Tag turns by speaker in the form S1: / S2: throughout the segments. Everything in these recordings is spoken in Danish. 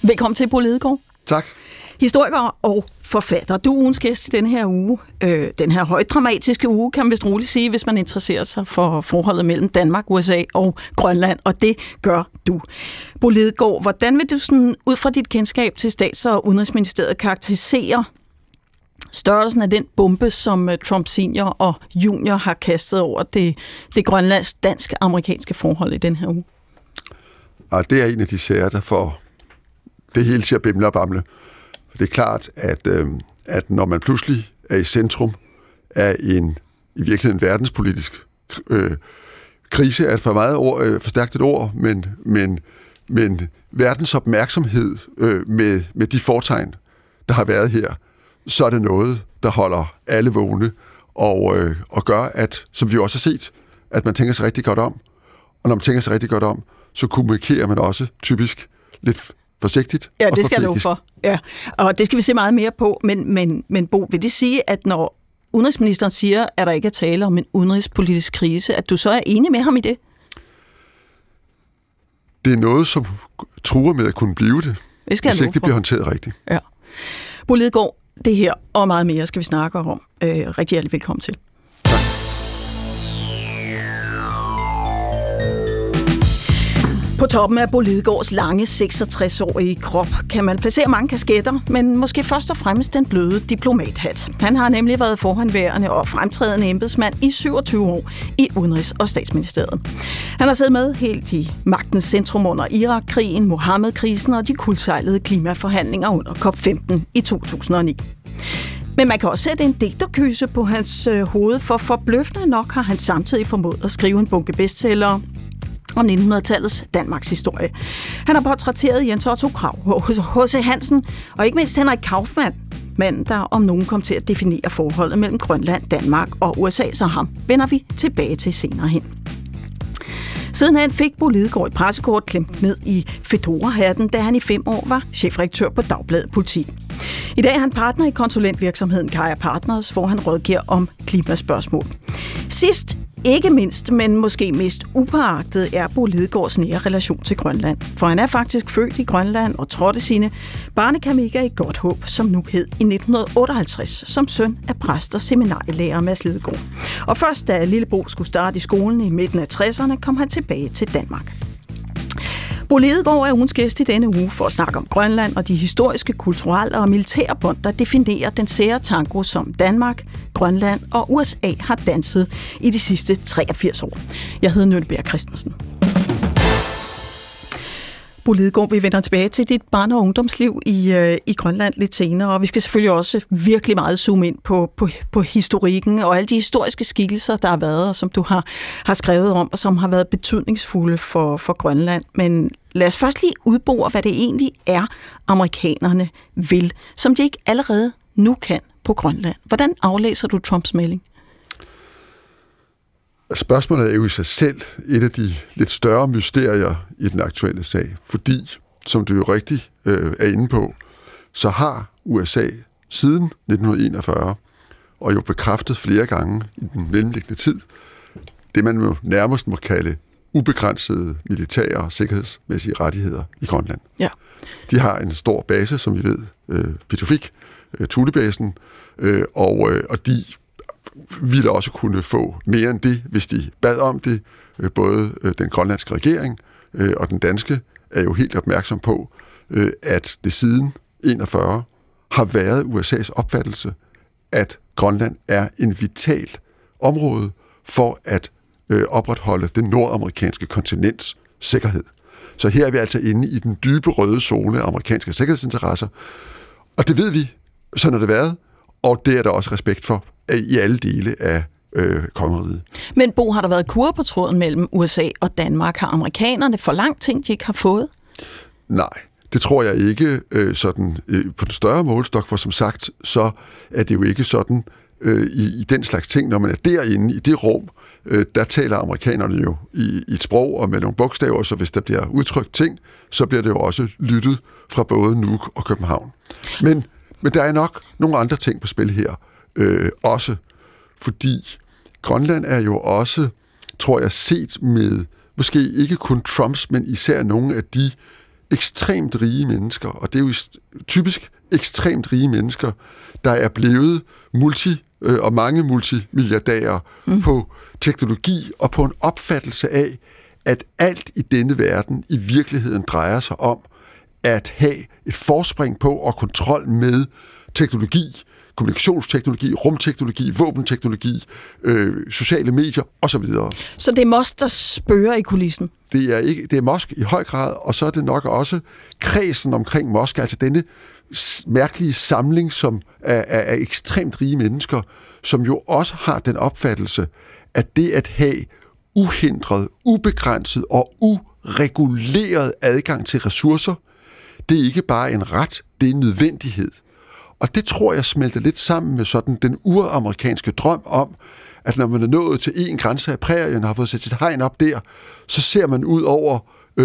S1: Velkommen til, Bo Lidegaard.
S2: Tak.
S1: Historiker og forfatter. Du er ugens gæst i den her uge. Den her højdramatiske uge, kan man vist roligt sige, hvis man interesserer sig for forholdet mellem Danmark, USA og Grønland, og det gør du. Bo Lidegaard, hvordan vil du sådan, ud fra dit kendskab til Stats- og Udenrigsministeriet karakterisere størrelsen af den bombe, som Trump senior og junior har kastet over det grønlandsk-dansk-amerikanske forhold i den her uge?
S2: Og det er en af de sager, der får det hele til at bimle og bamle. Det er klart, at når man pludselig er i centrum af i virkeligheden verdenspolitisk krise, er et for stærkt et ord, men verdens opmærksomhed med de fortegn, der har været her, så er det noget, der holder alle vågne og gør, at, som vi også har set, at man tænker sig rigtig godt om. Og når man tænker sig rigtig godt om, så kommunikerer man også typisk lidt forsigtigt.
S1: Ja, det skal jeg love for. Ja. Og det skal vi se meget mere på. Men Bo, vil det sige, at når udenrigsministeren siger, at der ikke er tale om en udenrigspolitisk krise, at du så er enig med ham i det?
S2: Det er noget, som truer med at kunne blive det, hvis ikke det bliver håndteret rigtigt.
S1: Ja. Bo Lidegaard, det her og meget mere skal vi snakke om. Rigtig hjertelig velkommen til.
S2: Tak.
S1: På toppen af Bo Lidegaards lange 66-årige krop kan man placere mange kasketter, men måske først og fremmest den bløde diplomathat. Han har nemlig været forhåndværende og fremtrædende embedsmand i 27 år i Udenrigs- og Statsministeriet. Han har siddet med helt i magtens centrum under Irak-krigen, Mohammed-krisen og de kuldsejlede klimaforhandlinger under COP15 i 2009. Men man kan også sætte en digterkyse på hans hoved, for forbløffende nok har han samtidig formået at skrive en bunke bestsellere om 1900-tallets Danmarks historie. Han har portrætteret Jens Otto Krag, H.C. Hansen og ikke mindst Henrik Kaufmann, manden, der om nogen kom til at definere forholdet mellem Grønland, Danmark og USA, så ham vender vi tilbage til senere hen. Sidenhen fik Bo Lidegaard et pressekort klemt ned i fedora-hatten, da han i 5 år var chefredaktør på Dagbladet Politik. I dag er han partner i konsulentvirksomheden Kaja Partners, hvor han rådgiver om klimaspørgsmål. Sidst, ikke mindst, men måske mest upåagtet, er Bo Lidegaards nære relation til Grønland. For han er faktisk født i Grønland og trådte sine barnekamika i Godt Håb, som nu hed i 1958, som søn af præst og seminarielærer Mads Lidegaard. Og først da lille Bo skulle starte i skolen i midten af 60'erne, kom han tilbage til Danmark. Bo Lidegaard er ugens gæst i denne uge for at snakke om Grønland og de historiske, kulturelle og militære bånd, der definerer den sære tango, som Danmark, Grønland og USA har danset i de sidste 83 år. Jeg hedder Nølbjerg Christensen. Bo Lidegaard, vi vender tilbage til dit barne- og ungdomsliv i Grønland lidt senere, og vi skal selvfølgelig også virkelig meget zoome ind på historikken og alle de historiske skikkelser, der har været, og som du har skrevet om, og som har været betydningsfulde for Grønland. Men lad os først lige udbore, hvad det egentlig er, amerikanerne vil, som de ikke allerede nu kan på Grønland. Hvordan aflæser du Trumps melding?
S2: Spørgsmålet er jo i sig selv et af de lidt større mysterier i den aktuelle sag, fordi, som du jo rigtig er inde på, så har USA siden 1941, og jo bekræftet flere gange i den mellemliggende tid, det man jo nærmest må kalde ubegrænsede militære og sikkerhedsmæssige rettigheder i Grønland.
S1: Ja.
S2: De har en stor base, som vi ved, Pituffik, Thulebasen, og de ville også kunne få mere end det, hvis de bad om det. Både den grønlandske regering og den danske er jo helt opmærksom på, at det siden 41 har været USA's opfattelse, at Grønland er en vital område for at opretholde den nordamerikanske kontinents sikkerhed. Så her er vi altså inde i den dybe røde zone af amerikanske sikkerhedsinteresser, og det ved vi, sådan har det været, og det er der også respekt for i alle dele af kongeriget.
S1: Men Bo, har der været kurre på tråden mellem USA og Danmark? Har amerikanerne for lang ting, de ikke har fået?
S2: Nej, det tror jeg ikke sådan på den større målestok, for som sagt, så er det jo ikke sådan i den slags ting, når man er derinde i det rum, der taler amerikanerne jo i et sprog og med nogle bogstaver, så hvis der bliver udtrykt ting, så bliver det jo også lyttet fra både Nuuk og København. Men der er nok nogle andre ting på spil her også, fordi Grønland er jo også, tror jeg, set med måske ikke kun Trumps, men især nogle af de ekstremt rige mennesker, og det er jo typisk ekstremt rige mennesker, der er blevet og mange multimilliardærer på teknologi og på en opfattelse af, at alt i denne verden i virkeligheden drejer sig om at have et forspring på og kontrol med teknologi, kommunikationsteknologi, rumteknologi, våbenteknologi, sociale medier osv.
S1: Så det er Musk, der spørger i kulissen?
S2: Det er Musk i høj grad, og så er det nok også kredsen omkring Musk, altså denne mærkelige samling som af ekstremt rige mennesker, som jo også har den opfattelse, at det at have uhindret, ubegrænset og ureguleret adgang til ressourcer, det er ikke bare en ret, det er en nødvendighed. Og det tror jeg smelter lidt sammen med sådan den uramerikanske drøm om, at når man er nået til en grænse af prærien og har fået sat sit hegn op der, så ser man ud over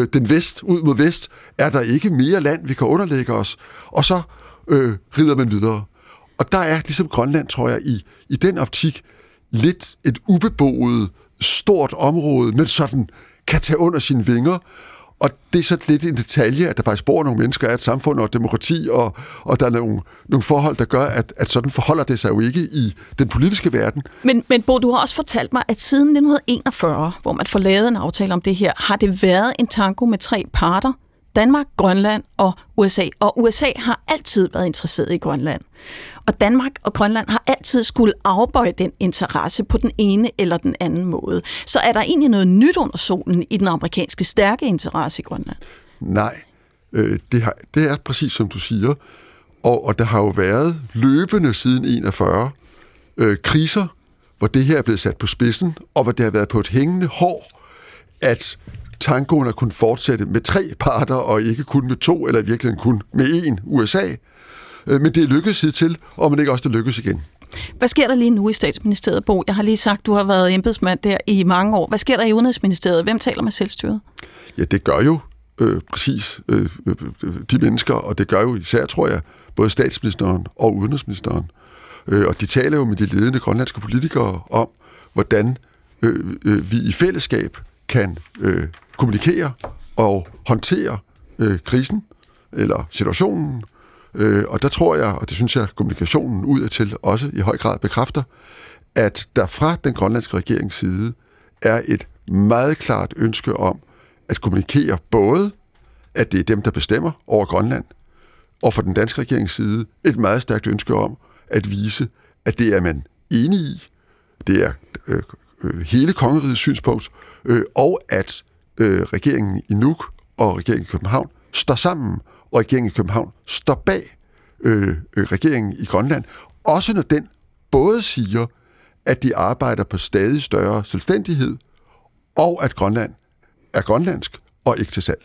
S2: ud mod vest, er der ikke mere land, vi kan underlægge os, og så rider man videre. Og der er ligesom Grønland, tror jeg, i den optik lidt et ubeboet, stort område, men sådan kan tage under sine vinger. Og det er så lidt en detalje, at der faktisk bor nogle mennesker af et samfund og demokrati, og der er nogle forhold, der gør, at sådan forholder det sig jo ikke i den politiske verden.
S1: Men Bo, du har også fortalt mig, at siden 1941, hvor man får lavet en aftale om det her, har det været en tango med 3 parter. Danmark, Grønland og USA. Og USA har altid været interesseret i Grønland. Og Danmark og Grønland har altid skulle afbøje den interesse på den ene eller den anden måde. Så er der egentlig noget nyt under solen i den amerikanske stærke interesse i Grønland?
S2: Nej, det er præcis som du siger. Og der har jo været løbende siden 41 kriser, hvor det her er blevet sat på spidsen, og hvor det har været på et hængende hår, at tangoen har kunnet fortsætte med 3 parter, og ikke kun med 2, eller i virkeligheden kun med 1, USA. Men det er lykkedes hidtil, og man ikke også det lykkes igen.
S1: Hvad sker der lige nu i Statsministeriet, Bo? Jeg har lige sagt, du har været embedsmand der i mange år. Hvad sker der i Udenrigsministeriet? Hvem taler med selvstyret?
S2: Ja, det gør jo præcis de mennesker, og det gør jo især, tror jeg, både statsministeren og udenrigsministeren. Og de taler jo med de ledende grønlandske politikere om, hvordan vi i fællesskab kan kommunikere og håndtere krisen eller situationen. Og der tror jeg, og det synes jeg, kommunikationen udadtil også i høj grad bekræfter, at der fra den grønlandske regerings side er et meget klart ønske om at kommunikere både, at det er dem, der bestemmer over Grønland, og fra den danske regerings side et meget stærkt ønske om at vise, at det er man enig i, det er hele kongerigets synspunkt, og at regeringen i Nuuk og regeringen i København står sammen, og regeringen i København står bag regeringen i Grønland, også når den både siger, at de arbejder på stadig større selvstændighed, og at Grønland er grønlandsk og ikke til salg.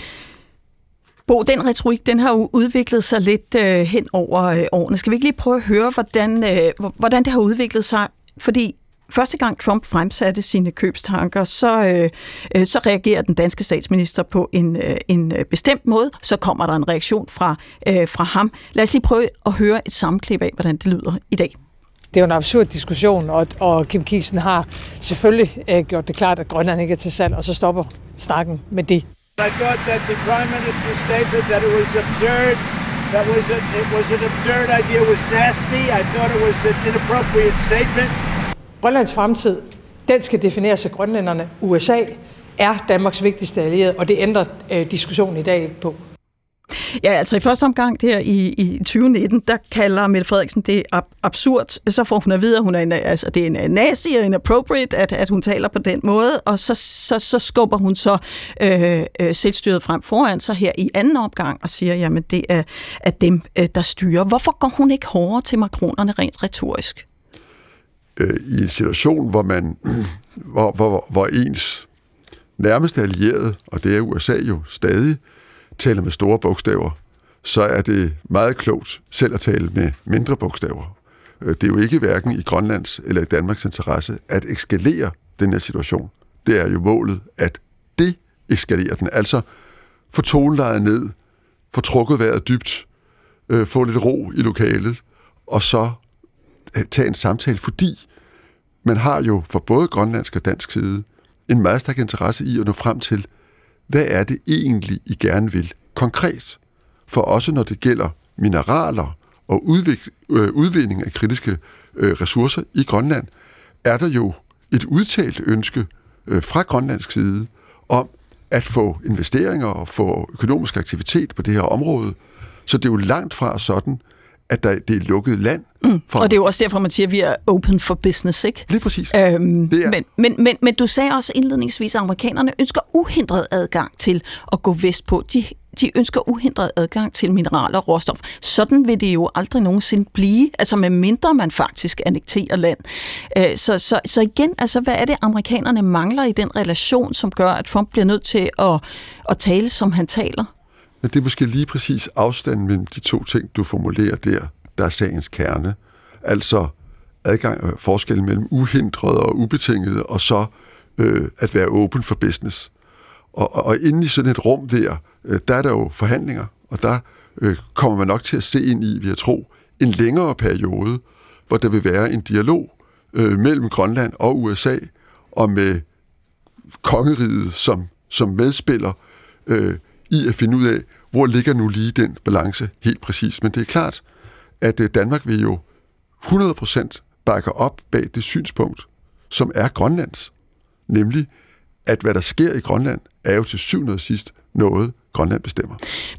S1: Bo, den retorik, den har jo udviklet sig lidt hen over årene. Skal vi ikke lige prøve at høre, hvordan det har udviklet sig? Fordi første gang Trump fremsatte sine købstanker, så reagerer den danske statsminister på en bestemt måde. Så kommer der en reaktion fra ham. Lad os lige prøve at høre et sammenklip af, hvordan det lyder i dag.
S3: Det er jo en absurd diskussion, og Kim Kielsen har selvfølgelig gjort det klart, at Grønland ikke er til salg, og så stopper snakken med det.
S4: I thought that the Prime Minister's statement that it was absurd, it was an absurd idea, was nasty. I thought it was an inappropriate statement.
S3: Grønlands fremtid, den skal defineres af grønlænderne. USA er Danmarks vigtigste allierede, og det ændrer diskussionen i dag ikke på.
S1: Ja, altså i første omgang der i 2019, der kalder Mette Frederiksen det absurd. Så får hun at vide, at det er en nazi og inappropriate, at hun taler på den måde, og så skubber hun så selvstyret frem foran sig her i anden omgang og siger, jamen det er dem, der styrer. Hvorfor går hun ikke hårdere til makronerne rent retorisk?
S2: I en situation, hvor ens nærmeste allierede, og det er USA jo stadig, taler med store bogstaver, så er det meget klogt selv at tale med mindre bogstaver. Det er jo ikke hverken i Grønlands eller i Danmarks interesse at eskalere den her situation. Det er jo målet at deeskalere den, altså få tonelejet ned, få trukket vejret dybt, få lidt ro i lokalet, og så tage en samtale, fordi man har jo fra både grønlandsk og dansk side en meget stærk interesse i at nå frem til, hvad er det egentlig, I gerne vil? konkret. For også når det gælder mineraler og udvinding af kritiske ressourcer i Grønland, er der jo et udtalt ønske fra grønlandsk side om at få investeringer og få økonomisk aktivitet på det her område. Så det er jo langt fra sådan, at det er lukket land.
S1: Og det er jo også derfor, man siger, at vi er open for business, ikke?
S2: Lige præcis.
S1: Men du sagde også indledningsvis, at amerikanerne ønsker uhindret adgang til at gå vestpå. De ønsker uhindret adgang til mineraler og råstof. Sådan vil det jo aldrig nogensinde blive, altså med mindre man faktisk annekterer land. Så igen, altså hvad er det, amerikanerne mangler i den relation, som gør, at Trump bliver nødt til at tale, som han taler?
S2: Men det er måske lige præcis afstanden mellem de to ting, du formulerer der er sagens kerne. Altså forskellen mellem uhindret og ubetinget, og så at være open for business. Og inde i sådan et rum der er der jo forhandlinger, og der kommer man nok til at se ind i, vil jeg tro, en længere periode, hvor der vil være en dialog mellem Grønland og USA, og med kongeriget som medspiller i at finde ud af, hvor ligger nu lige den balance helt præcis. Men det er klart, at Danmark vil jo 100% bakke op bag det synspunkt, som er Grønlands. Nemlig, at hvad der sker i Grønland, er jo til syvende og sidst noget, Grønland bestemmer.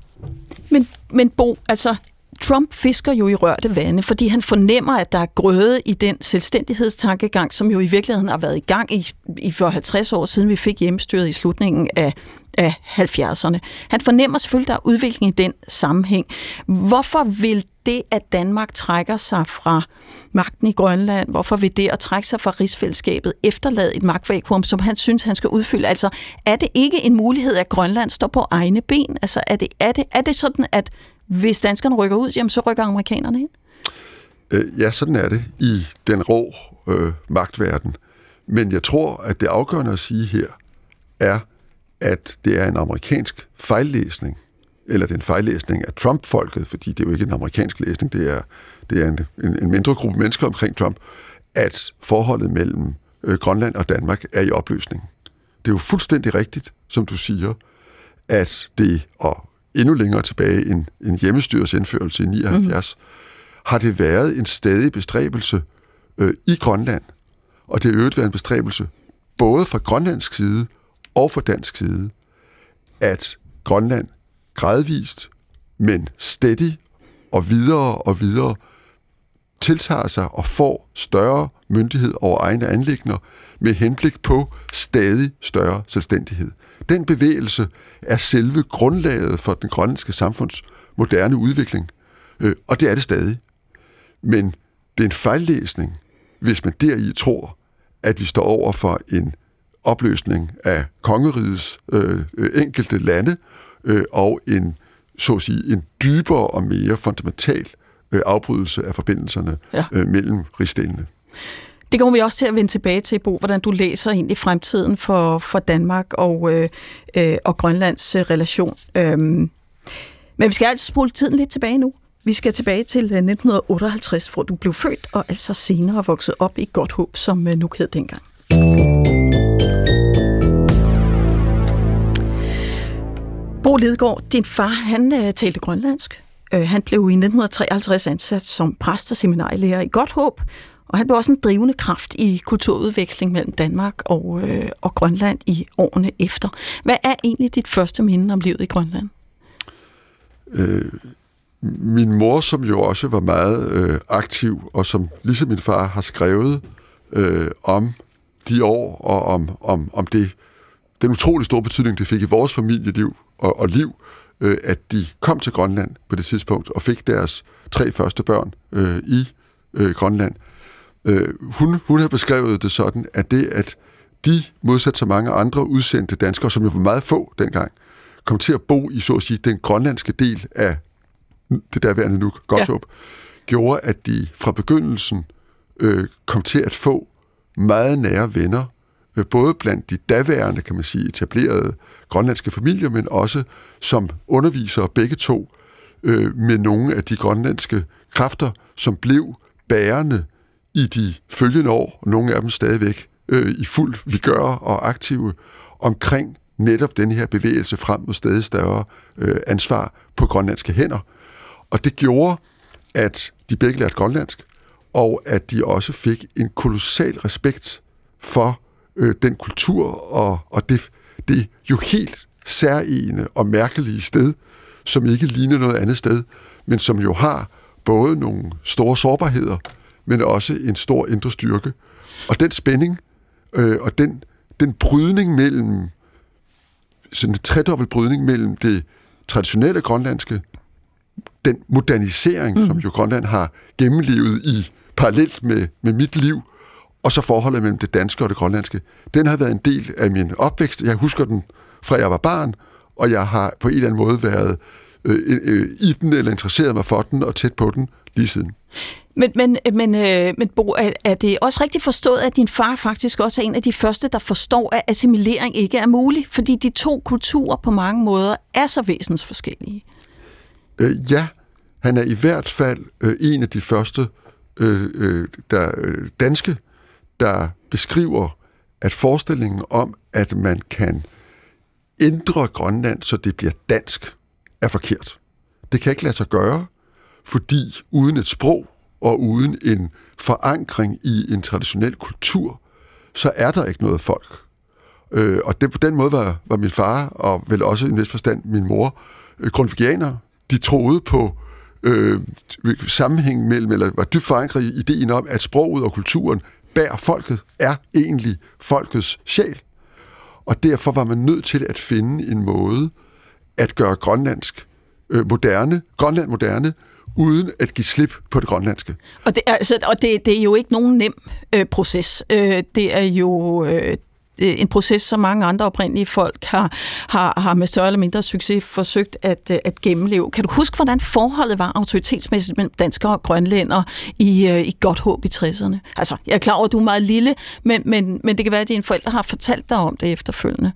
S1: Men Bo, altså Trump fisker jo i rørte vande, fordi han fornemmer, at der er grøde i den selvstændighedstankegang, som jo i virkeligheden har været i gang i for 50 år siden, vi fik hjemmestyret i slutningen af 70'erne. Han fornemmer selvfølgelig, at der er udvikling i den sammenhæng. Hvorfor vil det, at Danmark trækker sig fra magten i Grønland, hvorfor vil det at trække sig fra rigsfællesskabet efterlade et magtvakuum, som han synes, han skal udfylde? Altså, er det ikke en mulighed, at Grønland står på egne ben? Altså, er det sådan, at hvis danskerne rykker ud, jamen, så rykker amerikanerne ind?
S2: Ja, sådan er det i den rå magtverden. Men jeg tror, at det afgørende at sige her er, at det er en amerikansk fejllæsning, eller det er en fejllæsning af Trump-folket, fordi det er jo ikke en amerikansk læsning, det er en mindre gruppe mennesker omkring Trump, at forholdet mellem Grønland og Danmark er i opløsning. Det er jo fuldstændig rigtigt, som du siger, at det, og endnu længere tilbage end hjemmestyrets indførelse i 79, har det været en stadig bestræbelse i Grønland, og det har øvrigt været en bestræbelse både fra grønlandsk side og fra dansk side, at Grønland gradvist, men steady og videre tiltager sig og får større myndighed over egne anliggender med henblik på stadig større selvstændighed. Den bevægelse er selve grundlaget for den grønlandske samfunds moderne udvikling, og det er det stadig. Men det er en fejllæsning, hvis man deri tror, at vi står over for en opløsning af kongerigets enkelte lande, og en dybere og mere fundamental afbrydelse af forbindelserne mellem rigsdelene.
S1: Det kommer vi også til at vende tilbage til, Bo, hvordan du læser egentlig fremtiden for Danmark og Grønlands relation. Men vi skal altså spole tiden lidt tilbage nu. Vi skal tilbage til 1958, hvor du blev født og altså senere vokset op i Godthåb, som nu hed dengang. Bo Lidegaard, din far, han talte grønlandsk. Han blev i 1953 ansat som præst og seminarielærer i Godthåb, og han blev også en drivende kraft i kulturudveksling mellem Danmark og Grønland i årene efter. Hvad er egentlig dit første minde om livet i Grønland?
S2: Min mor, som jo også var meget aktiv, og som ligesom min far har skrevet om de år, og om den utrolig store betydning, det fik i vores familieliv og liv, at de kom til Grønland på det tidspunkt, og fik deres 3 første børn i Grønland. Hun har beskrevet det sådan, at det, at de, modsat så mange andre udsendte danskere, som jo var meget få dengang, kom til at bo i, så at sige, den grønlandske del af det derværende nu, Godthåb, gjorde, at de fra begyndelsen kom til at få meget nære venner, både blandt de daværende, kan man sige, etablerede grønlandske familier, men også som undervisere begge to, med nogle af de grønlandske kræfter, som blev bærende i de følgende år, nogle af dem stadigvæk i fuld vigør og aktive, omkring netop den her bevægelse frem mod stadig større ansvar på grønlandske hænder. Og det gjorde, at de begge lærte grønlandsk, og at de også fik en kolossal respekt for den kultur og det jo helt særegne og mærkelige sted, som ikke ligner noget andet sted, men som jo har både nogle store sårbarheder, men også en stor indre styrke. Og den spænding og den brydning mellem, sådan en tredobbelt brydning mellem det traditionelle grønlandske, den modernisering, som jo Grønland har gennemlevet i parallelt med mit liv, og så forholdet mellem det danske og det grønlandske, den har været en del af min opvækst. Jeg husker den fra jeg var barn, og jeg har på en eller anden måde været i den, eller interesseret mig for den, og tæt på den lige siden.
S1: Men Bo, er det også rigtigt forstået, at din far faktisk også er en af de første, der forstår, at assimilering ikke er mulig, fordi de to kulturer på mange måder er så væsensforskellige?
S2: Ja, han er i hvert fald en af de første danske, der beskriver, at forestillingen om, at man kan ændre Grønland, så det bliver dansk, er forkert. Det kan ikke lade sig gøre, fordi uden et sprog og uden en forankring i en traditionel kultur, så er der ikke noget folk. Og det på den måde var min far, og vel også i en vis forstand min mor, grundtvigianere. De troede på sammenhængen mellem, eller var dybt forankret i ideen om, at sproget og kulturen bærer folket, er egentlig folkets sjæl. Og derfor var man nødt til at finde en måde at gøre Grønland moderne, uden at give slip på det grønlandske. Og
S1: det er jo ikke nogen nem proces. Det er jo en proces, som mange andre oprindelige folk har med større eller mindre succes forsøgt at gennemleve. Kan du huske, hvordan forholdet var autoritetsmæssigt mellem danskere og grønlændere i Godt Håb i 60'erne? Altså, jeg er klar over, at du er meget lille, men det kan være, at dine forældre har fortalt dig om det efterfølgende.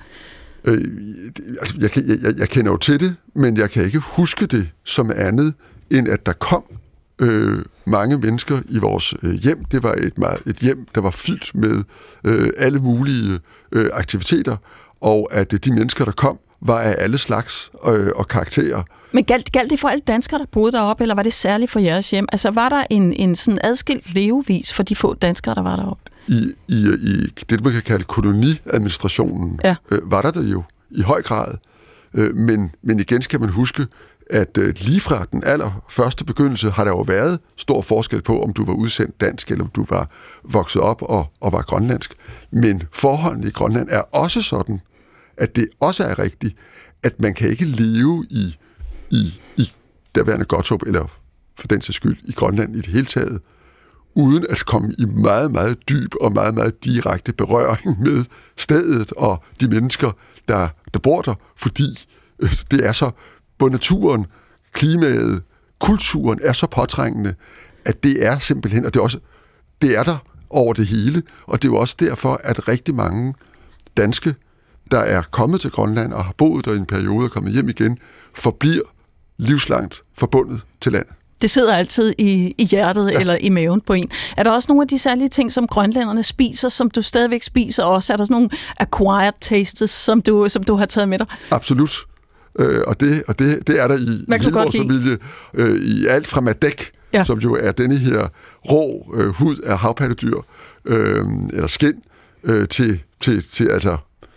S2: Jeg kender jo til det, men jeg kan ikke huske det som andet, end at der kom mange mennesker i vores hjem. Det var et hjem, der var fyldt med alle mulige aktiviteter, og at de mennesker, der kom, var af alle slags og karakterer.
S1: Men galt det for alle danskere, der boede deroppe, eller var det særligt for jeres hjem? Altså var der en sådan adskilt levevis for de få danskere, der var deroppe?
S2: I det, man kan kalde koloniadministrationen, var der jo i høj grad. Men igen skal man huske, at lige fra den allerførste begyndelse har der jo været stor forskel på, om du var udsendt dansk, eller om du var vokset op og var grønlandsk. Men forholdene i Grønland er også sådan, at det også er rigtigt, at man kan ikke leve i derværende Godthåb, eller for den sags skyld i Grønland i det hele taget, uden at komme i meget, meget dyb og meget, meget direkte berøring med stedet og de mennesker, der bor der, fordi det er så, både naturen, klimaet, kulturen er så påtrængende, at det er simpelthen, og det er der over det hele, og det er jo også derfor, at rigtig mange danske, der er kommet til Grønland og har boet der i en periode og kommet hjem igen, forbliver livslangt forbundet til landet.
S1: Det sidder altid i hjertet eller i maven på en. Er der også nogle af de særlige ting, som grønlænderne spiser, som du stadigvæk spiser også? Er der sådan nogle acquired tastes, som du har taget med dig?
S2: Absolut. Og det er der i hele vores familie. I alt fra madæk, som jo er denne her rå hud af havpattedyr, eller skind, til altså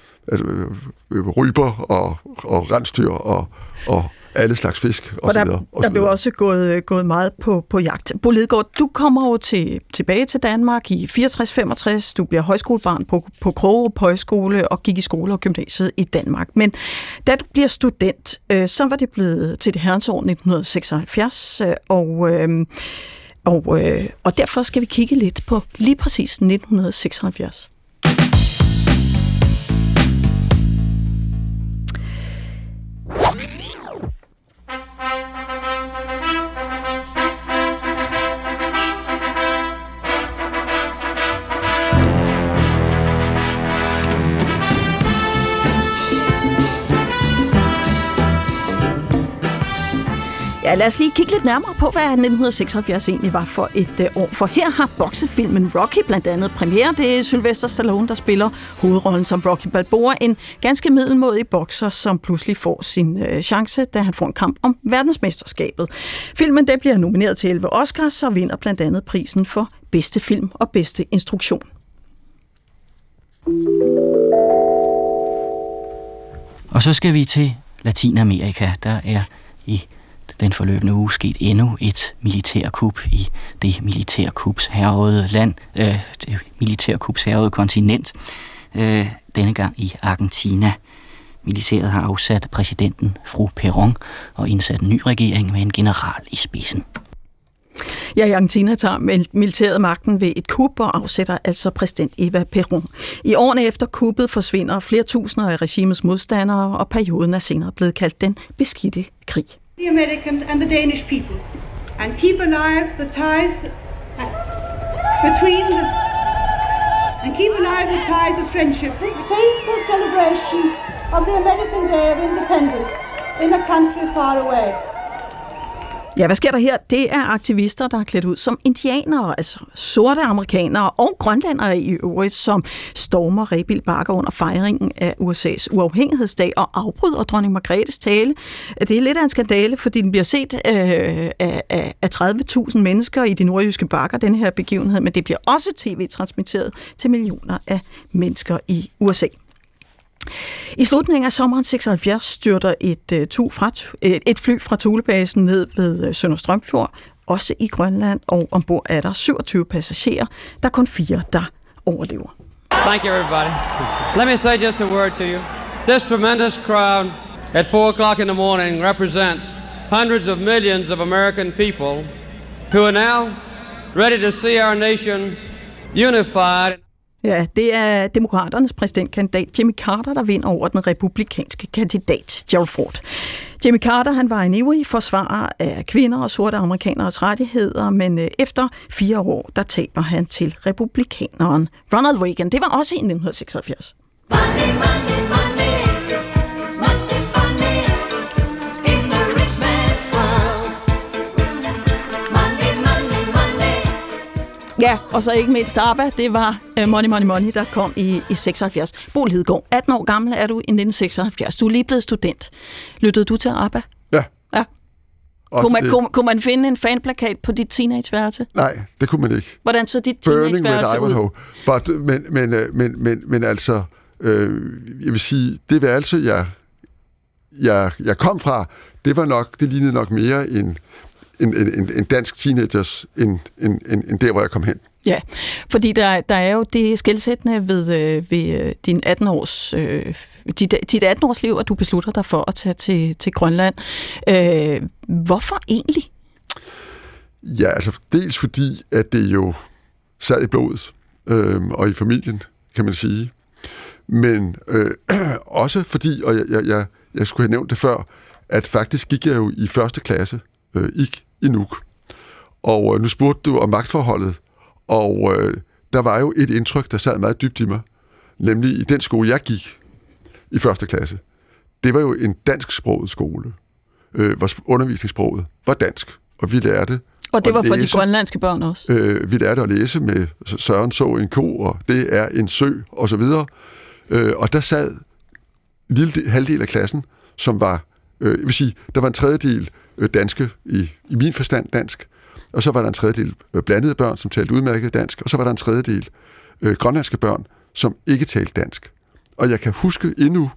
S2: ryper og rensdyr og alle slags fisk og så videre.
S1: Der blev også gået meget på jagt. Bo Lidegaard, du kommer jo tilbage til Danmark i 64-65. Du bliver højskolebarn på Krogerup Højskole og gik i skole og gymnasiet i Danmark. Men da du bliver student, så var det blevet til det herrens år 1976, og derfor skal vi kigge lidt på lige præcis 1976. Ja, lad os lige kigge lidt nærmere på, hvad 1976 egentlig var for et år. For her har boksefilmen Rocky blandt andet premiere. Det er Sylvester Stallone, der spiller hovedrollen som Rocky Balboa. En ganske middelmådig bokser, som pludselig får sin chance, da han får en kamp om verdensmesterskabet. Filmen den bliver nomineret til 11 Oscars, og vinder blandt andet prisen for bedste film og bedste instruktion.
S5: Og så skal vi til Latinamerika. Der er i den forløbende uge sket endnu et militærkup i det militærkupshærgede land, det militærkupshærgede kontinent, denne gang i Argentina. Militæret har afsat præsidenten fru Perón og indsat en ny regering med en general i spidsen.
S1: Ja, i Argentina tager militæret magten ved et kup og afsætter altså præsident Eva Perón. I årene efter kuppet forsvinder flere tusinder af regimets modstandere, og perioden er senere blevet kaldt den beskidte krig.
S6: The American and the Danish people, and keep alive the ties of friendship. This faithful celebration of the American Day of Independence in a country far away.
S1: Ja, hvad sker der her? Det er aktivister, der er klædt ud som indianere, altså sorte amerikanere og grønlændere i øvrigt, som stormer Rebild Bakker under fejringen af USA's uafhængighedsdag og afbryder dronning Margrethes tale. Det er lidt af en skandale, fordi den bliver set af 30.000 mennesker i de nordjyske bakker, den her begivenhed, men det bliver også tv-transmitteret til millioner af mennesker i USA. I slutningen af sommeren 76 styrter et fly fra Thulebasen ned ved Sønder Strømfjord, også i Grønland, og ombord er der 27 passagerer. Der er kun 4, der overlever.
S7: Thank you, everybody. Let me say just a word to you. This tremendous crowd at 4 o'clock in the morning represents hundreds of millions of American people who are now ready to see our nation unified.
S1: Ja, det er demokraternes præsidentkandidat Jimmy Carter, der vinder over den republikanske kandidat Gerald Ford. Jimmy Carter, han var en ivrig forsvarer af kvinder og sorte amerikaneres rettigheder, men efter 4 år, der taber han til republikaneren Ronald Reagan. Det var også i 1976.
S8: Money, money, money. Must be funny in the rich man's world. Money, money, money.
S1: Ja, og så ikke mindst ABBA, det var Money, Money, Money, der kom i 76. Bo Lidegaard, 18 år gammel er du i 1976. Du er lige blevet student. Lyttede du til ABBA?
S2: Ja.
S1: Ja. Kunne man finde en fanplakat på dit teenageværelse?
S2: Nej, det kunne man ikke.
S1: Hvordan så dit teenageværelse ud?
S2: Men altså, jeg vil sige, det værelse, jeg kom fra, det lignede nok mere en dansk teenagers, end der, hvor jeg kom hen.
S1: Ja, fordi der er jo det skelsættende ved din 18-års, dit 18-års liv, at du beslutter dig for at tage til Grønland. Hvorfor egentlig?
S2: Ja, altså dels fordi, at det jo sad i blodet og i familien, kan man sige. Men også fordi, og jeg skulle have nævnt det før, at faktisk gik jeg jo i 1. klasse i Nuuk. Og nu spurgte du om magtforholdet, og der var jo et indtryk, der sad meget dybt i mig, nemlig i den skole, jeg gik i 1. klasse. Det var jo en dansksproget skole, hvor undervisningssproget var dansk, og vi lærte.
S1: Og det var for de grønlandske børn også?
S2: Vi lærte at læse med Søren så en ko, og det er en sø, og så videre. Og der sad en lille halvdel af klassen, som var, jeg vil sige, der var en tredjedel danske, i min forstand dansk, og så var der en tredjedel blandede børn, som talte udmærket dansk, og så var der en tredjedel grønlandske børn, som ikke talte dansk. Og jeg kan huske endnu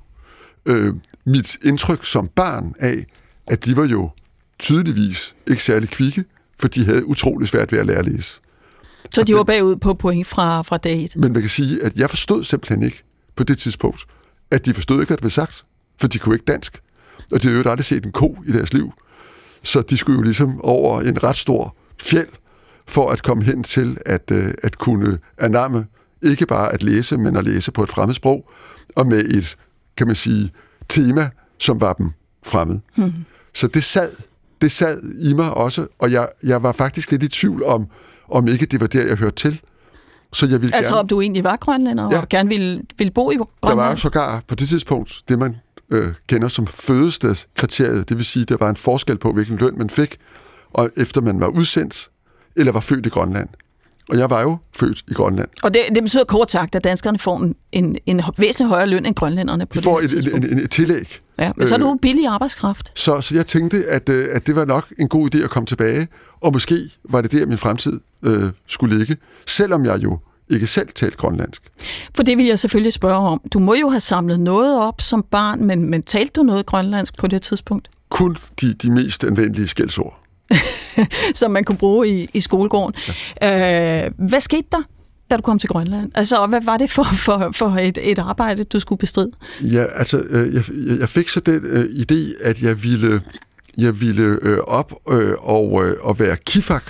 S2: mit indtryk som barn af, at de var jo tydeligvis ikke særlig kvikke, for de havde utrolig svært ved at lære at læse.
S1: Så de var bagud på point fra dag 1?
S2: Men man kan sige, at jeg forstod simpelthen ikke på det tidspunkt, at de forstod ikke, hvad der blev sagt, for de kunne ikke dansk. Og de havde jo aldrig set en ko i deres liv. Så de skulle jo ligesom over en ret stor fjeld, for at komme hen til at kunne anamme ikke bare at læse, men at læse på et fremmed sprog, og med et, kan man sige, tema, som var dem fremmed. Så det sad i mig også, og jeg var faktisk lidt i tvivl om ikke det var der, jeg hørte til. Så jeg ville
S1: om du egentlig var grønlænder, og gerne ville bo i Grønland?
S2: Der var sågar på det tidspunkt det, man kender som fødestedskriteriet. Det vil sige, at der var en forskel på, hvilken løn man fik, og efter man var udsendt, eller var født i Grønland. Og jeg var jo født i Grønland.
S1: Og det betyder kort sagt, at danskerne får en væsentlig højere løn end grønlænderne på
S2: det får et tillæg.
S1: Ja, men så er du billig arbejdskraft.
S2: Så jeg tænkte, at det var nok en god idé at komme tilbage, og måske var det der, min fremtid skulle ligge, selvom jeg jo ikke selv talte grønlandsk.
S1: For det vil jeg selvfølgelig spørge om. Du må jo have samlet noget op som barn, men talte du noget grønlandsk på det tidspunkt?
S2: Kun de mest anvendelige skældsord.
S1: Som man kunne bruge i skolegården. Ja. Hvad skete der, da du kom til Grønland? Altså, hvad var det for et arbejde, du skulle bestride?
S2: Ja, altså, jeg fik så den idé, at jeg ville op og være kifak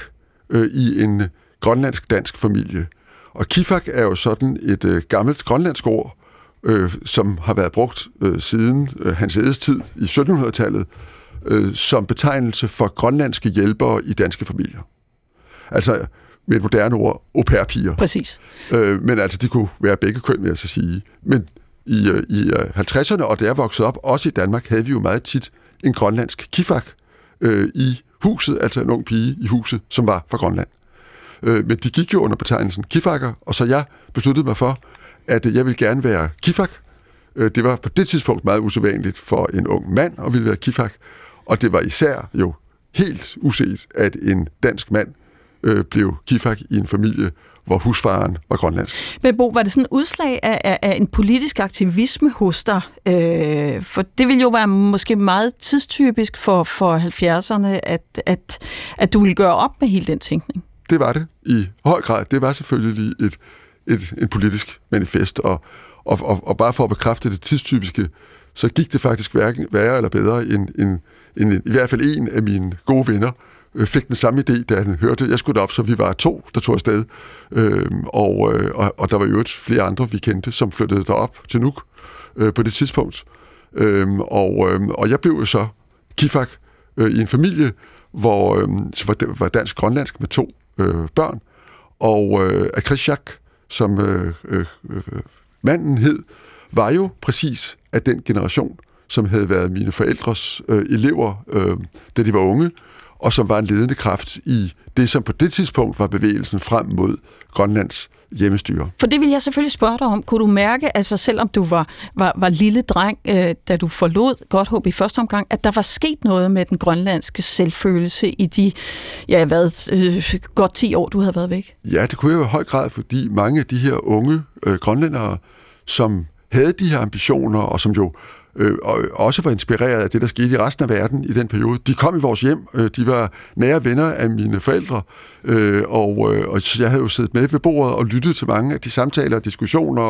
S2: i en grønlandsk-dansk familie. Og kifak er jo sådan et gammelt grønlandsk ord, som har været brugt siden Hans Edes tid i 1700-tallet, som betegnelse for grønlandske hjælpere i danske familier. Altså med et moderne ord, au pair-piger.
S1: Præcis.
S2: Men altså, de kunne være begge køn, vil jeg så sige. Men i 50'erne, og da jeg voksede op, også i Danmark, havde vi jo meget tit en grønlandsk kifak i huset, altså en ung pige i huset, som var fra Grønland. Men de gik jo under betegnelsen kifakker, og så jeg besluttede mig for, at jeg ville gerne være kifak. Det var på det tidspunkt meget usædvanligt for en ung mand at ville være kifak, og det var især jo helt uset, at en dansk mand blev kifak i en familie, hvor husfaren var grønlandsk.
S1: Men Bo, var det sådan et udslag af en politisk aktivisme hos dig? For det ville jo være måske meget tidstypisk for 70'erne, at du ville gøre op med hele den tænkning.
S2: Det var det i høj grad. Det var selvfølgelig en politisk manifest, og bare for at bekræfte det tidstypiske, så gik det faktisk hverken værre eller bedre end i hvert fald en af mine gode venner fik den samme idé, da han hørte, jeg skulle derop, så vi var 2, der tog afsted. Og der var jo flere andre, vi kendte, som flyttede derop til Nuuk på det tidspunkt. Og jeg blev jo så kifak i en familie, hvor var dansk-grønlandsk med 2 børn, og Akrishak, som manden hed, var jo præcis af den generation, som havde været mine forældres elever, da de var unge, og som var en ledende kraft i det, som på det tidspunkt var bevægelsen frem mod Grønlands hjemmestyre.
S1: For det vil jeg selvfølgelig spørge dig om. Kunne du mærke, altså selvom du var lille dreng, da du forlod Godthåb i første omgang, at der var sket noget med den grønlandske selvfølelse i de, godt 10 år, du havde været væk?
S2: Ja, det kunne jeg jo i høj grad, fordi mange af de her unge grønlændere, som havde de her ambitioner, og som jo også var inspireret af det, der skete i resten af verden i den periode. De kom i vores hjem, de var nære venner af mine forældre, og jeg havde jo siddet med ved bordet og lyttet til mange af de samtaler, diskussioner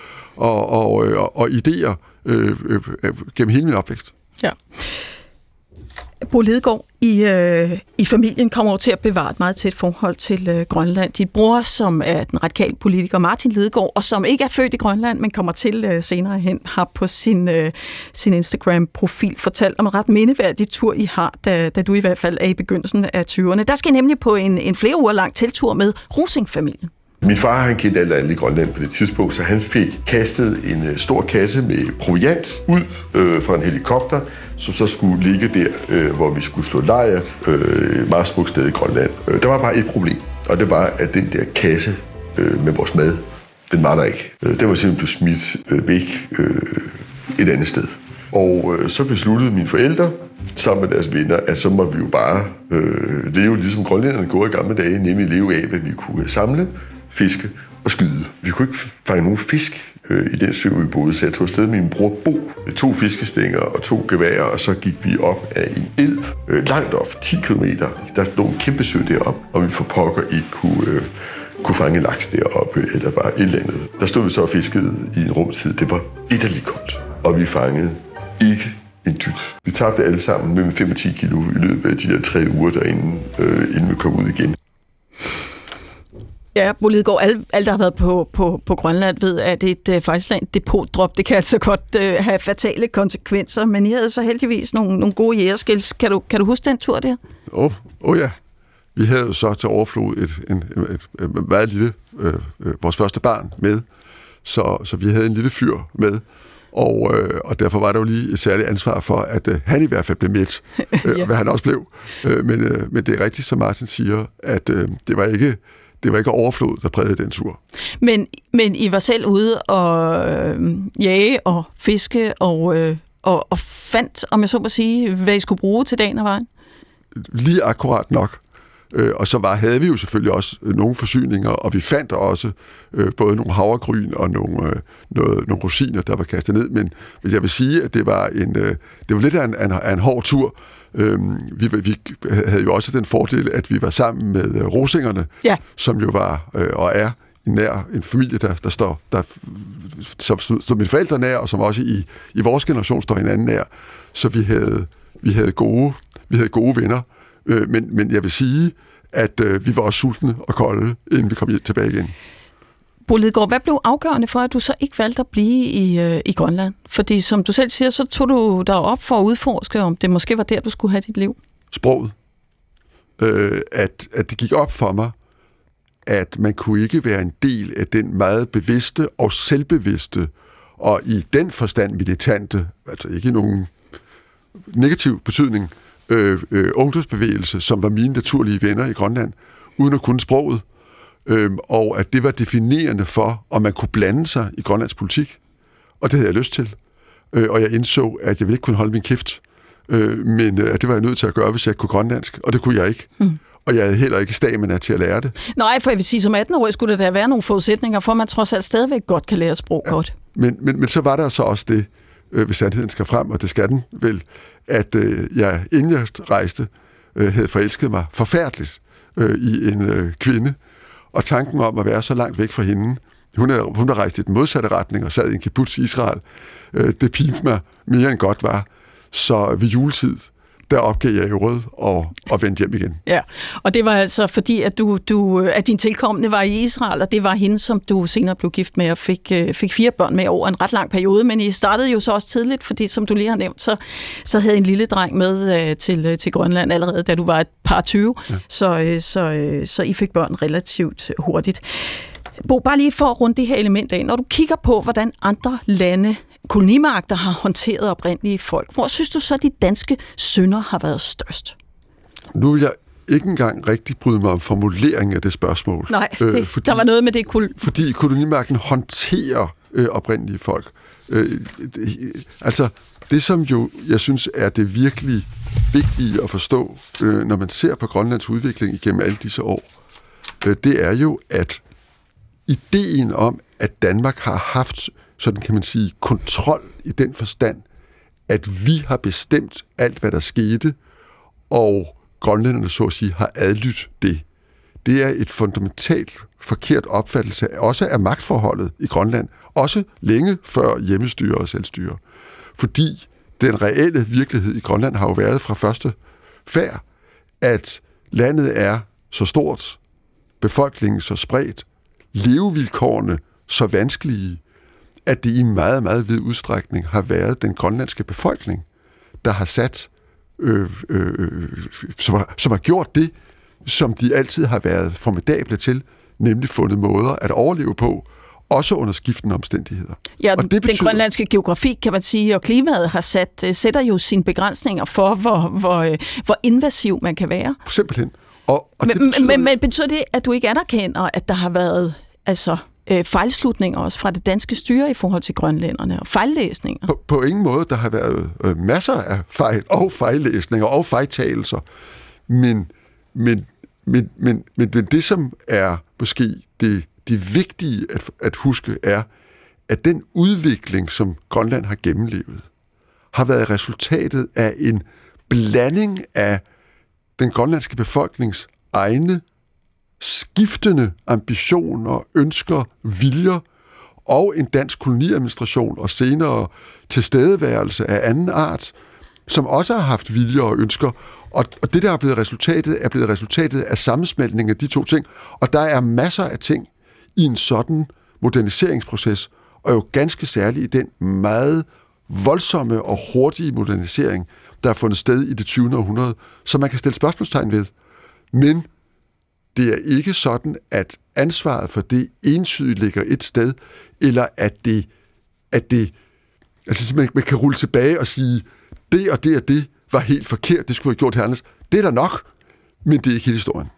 S2: og idéer gennem hele min opvækst.
S1: Ja. Bo Lidegaard, i familien kommer over til at bevare et meget tæt forhold til Grønland. Din bror, som er den radikale politiker Martin Lidegaard, og som ikke er født i Grønland, men kommer til senere hen, har på sin Instagram-profil fortalt om en ret mindeværdig tur, I har, da du i hvert fald er i begyndelsen af 20'erne. Der skal I nemlig på en flere uger lang teltur med Rosing-familien.
S9: Min far, han kendte alle i Grønland på det tidspunkt, så han fik kastet en stor kasse med proviant ud fra en helikopter, som så skulle ligge der, hvor vi skulle slå lejr, meget smukt sted i Grønland. Der var bare et problem, og det var, at den der kasse med vores mad, den var der ikke. Den var simpelthen blevet smidt væk et andet sted. Og så besluttede mine forældre, sammen med deres venner, at så må vi jo bare leve ligesom grønlænderne gjorde i gamle dage, nemlig leve af, hvad vi kunne samle, fiske og skyde. Vi kunne ikke fange nogen fisk i den sø, vi boede, så jeg tog afsted med min bror Bo med 2 fiskestænger og 2 geværer, og så gik vi op af en elv, langt op, 10 kilometer. Der lå en kæmpe sø deroppe, og vi for pokker ikke kunne fange laks deroppe, eller bare et eller andet. Der stod vi så og fiskede i en rumtid. Det var bitterligt koldt, og vi fangede ikke en dyt. Vi tabte alle sammen mellem 5 og 10 kilo i løbet af de der 3 uger derinde, inden vi kom ud igen.
S1: Ja, Bo Lidegaard, alle der har været på Grønland ved, at et Fejlsland-depotdrop, det kan altså godt have fatale konsekvenser, men I havde så heldigvis nogle gode jægerskills. Kan du huske den tur der?
S2: Ja. Vi havde jo så til overflod et meget lille, vores første barn med, så vi havde en lille fyr med, Og derfor var der jo lige et særligt ansvar for, at han i hvert fald blev mæt, hvad han også blev. Men det er rigtigt, som Martin siger, at det var ikke overflod, der prægede den tur.
S1: Men I var selv ude og jage og fiske og fandt, om jeg så må sige, hvad I skulle bruge til dagen og vejen?
S2: Lige akkurat nok. Og så havde vi jo selvfølgelig også nogle forsyninger, og vi fandt også både nogle havregryn og nogle rosiner, der var kastet ned. Men jeg vil sige, at det var lidt af en hård tur. Vi havde jo også den fordel, at vi var sammen med rosingerne, som jo var og er en familie, der står mine forældre nær, og som også i vores generation står hinanden nær. Så vi havde gode venner. Men jeg vil sige, at vi var også sultne og kolde, inden vi kom hjem tilbage igen.
S1: Bo Lidegaard, hvad blev afgørende for, at du så ikke valgte at blive i Grønland? Fordi som du selv siger, så tog du dig op for at udforske, om det måske var der, du skulle have dit liv.
S2: Sproget. At det gik op for mig, at man kunne ikke være en del af den meget bevidste og selvbevidste, og i den forstand militante, altså ikke i nogen negativ betydning, ungdomsbevægelse, som var mine naturlige venner i Grønland, uden at kunne sproget, og at det var definerende for, om man kunne blande sig i Grønlands politik, og det havde jeg lyst til. Og jeg indså, at jeg ville ikke kunne holde min kæft, men at det var jeg nødt til at gøre, hvis jeg kunne grønlandsk, og det kunne jeg ikke. Og jeg havde heller ikke stamina til at lære det.
S1: Nej, for jeg vil sige, som 18-årig skulle der være nogle forudsætninger for, at man trods alt stadigvæk godt kan lære sprog godt.
S2: Men så var der så også det, hvis sandheden skal frem, og det skal den vel, at jeg, inden jeg rejste, havde forelsket mig forfærdeligt i en kvinde, og tanken om at være så langt væk fra hende, hun har rejst i den modsatte retning og sad i en kibbutz i Israel, det pinte mig mere end godt var. Så ved juletid, der opgav jeg øvrigt og vendte hjem igen.
S1: Ja, og det var altså fordi, at at din tilkommende var i Israel, og det var hende, som du senere blev gift med og fik 4 børn med over en ret lang periode, men I startede jo så også tidligt, fordi som du lige har nævnt, så havde en lille dreng med til Grønland allerede, da du var et par 20, så I fik børn relativt hurtigt. Bo, bare lige for at runde det her element af, når du kigger på, hvordan andre lande, kolonimagter har håndteret oprindelige folk, hvor synes du så, at de danske synder har været størst?
S2: Nu vil jeg ikke engang rigtig bryde mig om formuleringen af det spørgsmål.
S1: Nej, der var noget med det.
S2: Fordi kolonimagten håndterer oprindelige folk. Altså, det som jo, jeg synes, er det virkelig vigtige at forstå, når man ser på Grønlands udvikling igennem alle disse år, det er jo, at ideen om, at Danmark har haft, sådan kan man sige, kontrol i den forstand, at vi har bestemt alt, hvad der skete, og grønlænderne, så at sige, har adlydt det. Det er et fundamentalt forkert opfattelse, også af magtforholdet i Grønland, også længe før hjemmestyre og selvstyre. Fordi den reelle virkelighed i Grønland har jo været fra første færd, at landet er så stort, befolkningen så spredt, levevilkårene så vanskelige, at det i meget, meget vid udstrækning har været den grønlandske befolkning, der har sat, som har gjort det, som de altid har været formidable til, nemlig fundet måder at overleve på, også under skiftende omstændigheder.
S1: Ja, og det betyder, den grønlandske geografi, kan man sige, og klimaet har sætter jo sine begrænsninger for, hvor invasiv man kan være.
S2: Simpelthen.
S1: Men betyder det, at du ikke anerkender, at der har været fejlslutninger også fra det danske styre i forhold til grønlænderne og fejllæsninger?
S2: På ingen måde. Der har været masser af fejl og fejllæsninger og fejltagelser. Men det, som er måske det vigtige at huske, er, at den udvikling, som Grønland har gennemlevet, har været resultatet af en blanding af den grønlandske befolknings egne skiftende ambitioner, ønsker, viljer, og en dansk koloniadministration og senere tilstedeværelse af anden art, som også har haft viljer og ønsker. Og det, der er blevet resultatet af sammensmeltningen af de to ting. Og der er masser af ting i en sådan moderniseringsproces, og jo ganske særligt i den meget voldsomme og hurtige modernisering, der er fundet sted i det 20. århundrede, som man kan stille spørgsmålstegn ved. Men det er ikke sådan, at ansvaret for det entydigt ligger et sted, eller at Altså, man kan rulle tilbage og sige, det og det og det var helt forkert, det skulle vi have gjort hernes. Det er der nok, men det er ikke hele historien.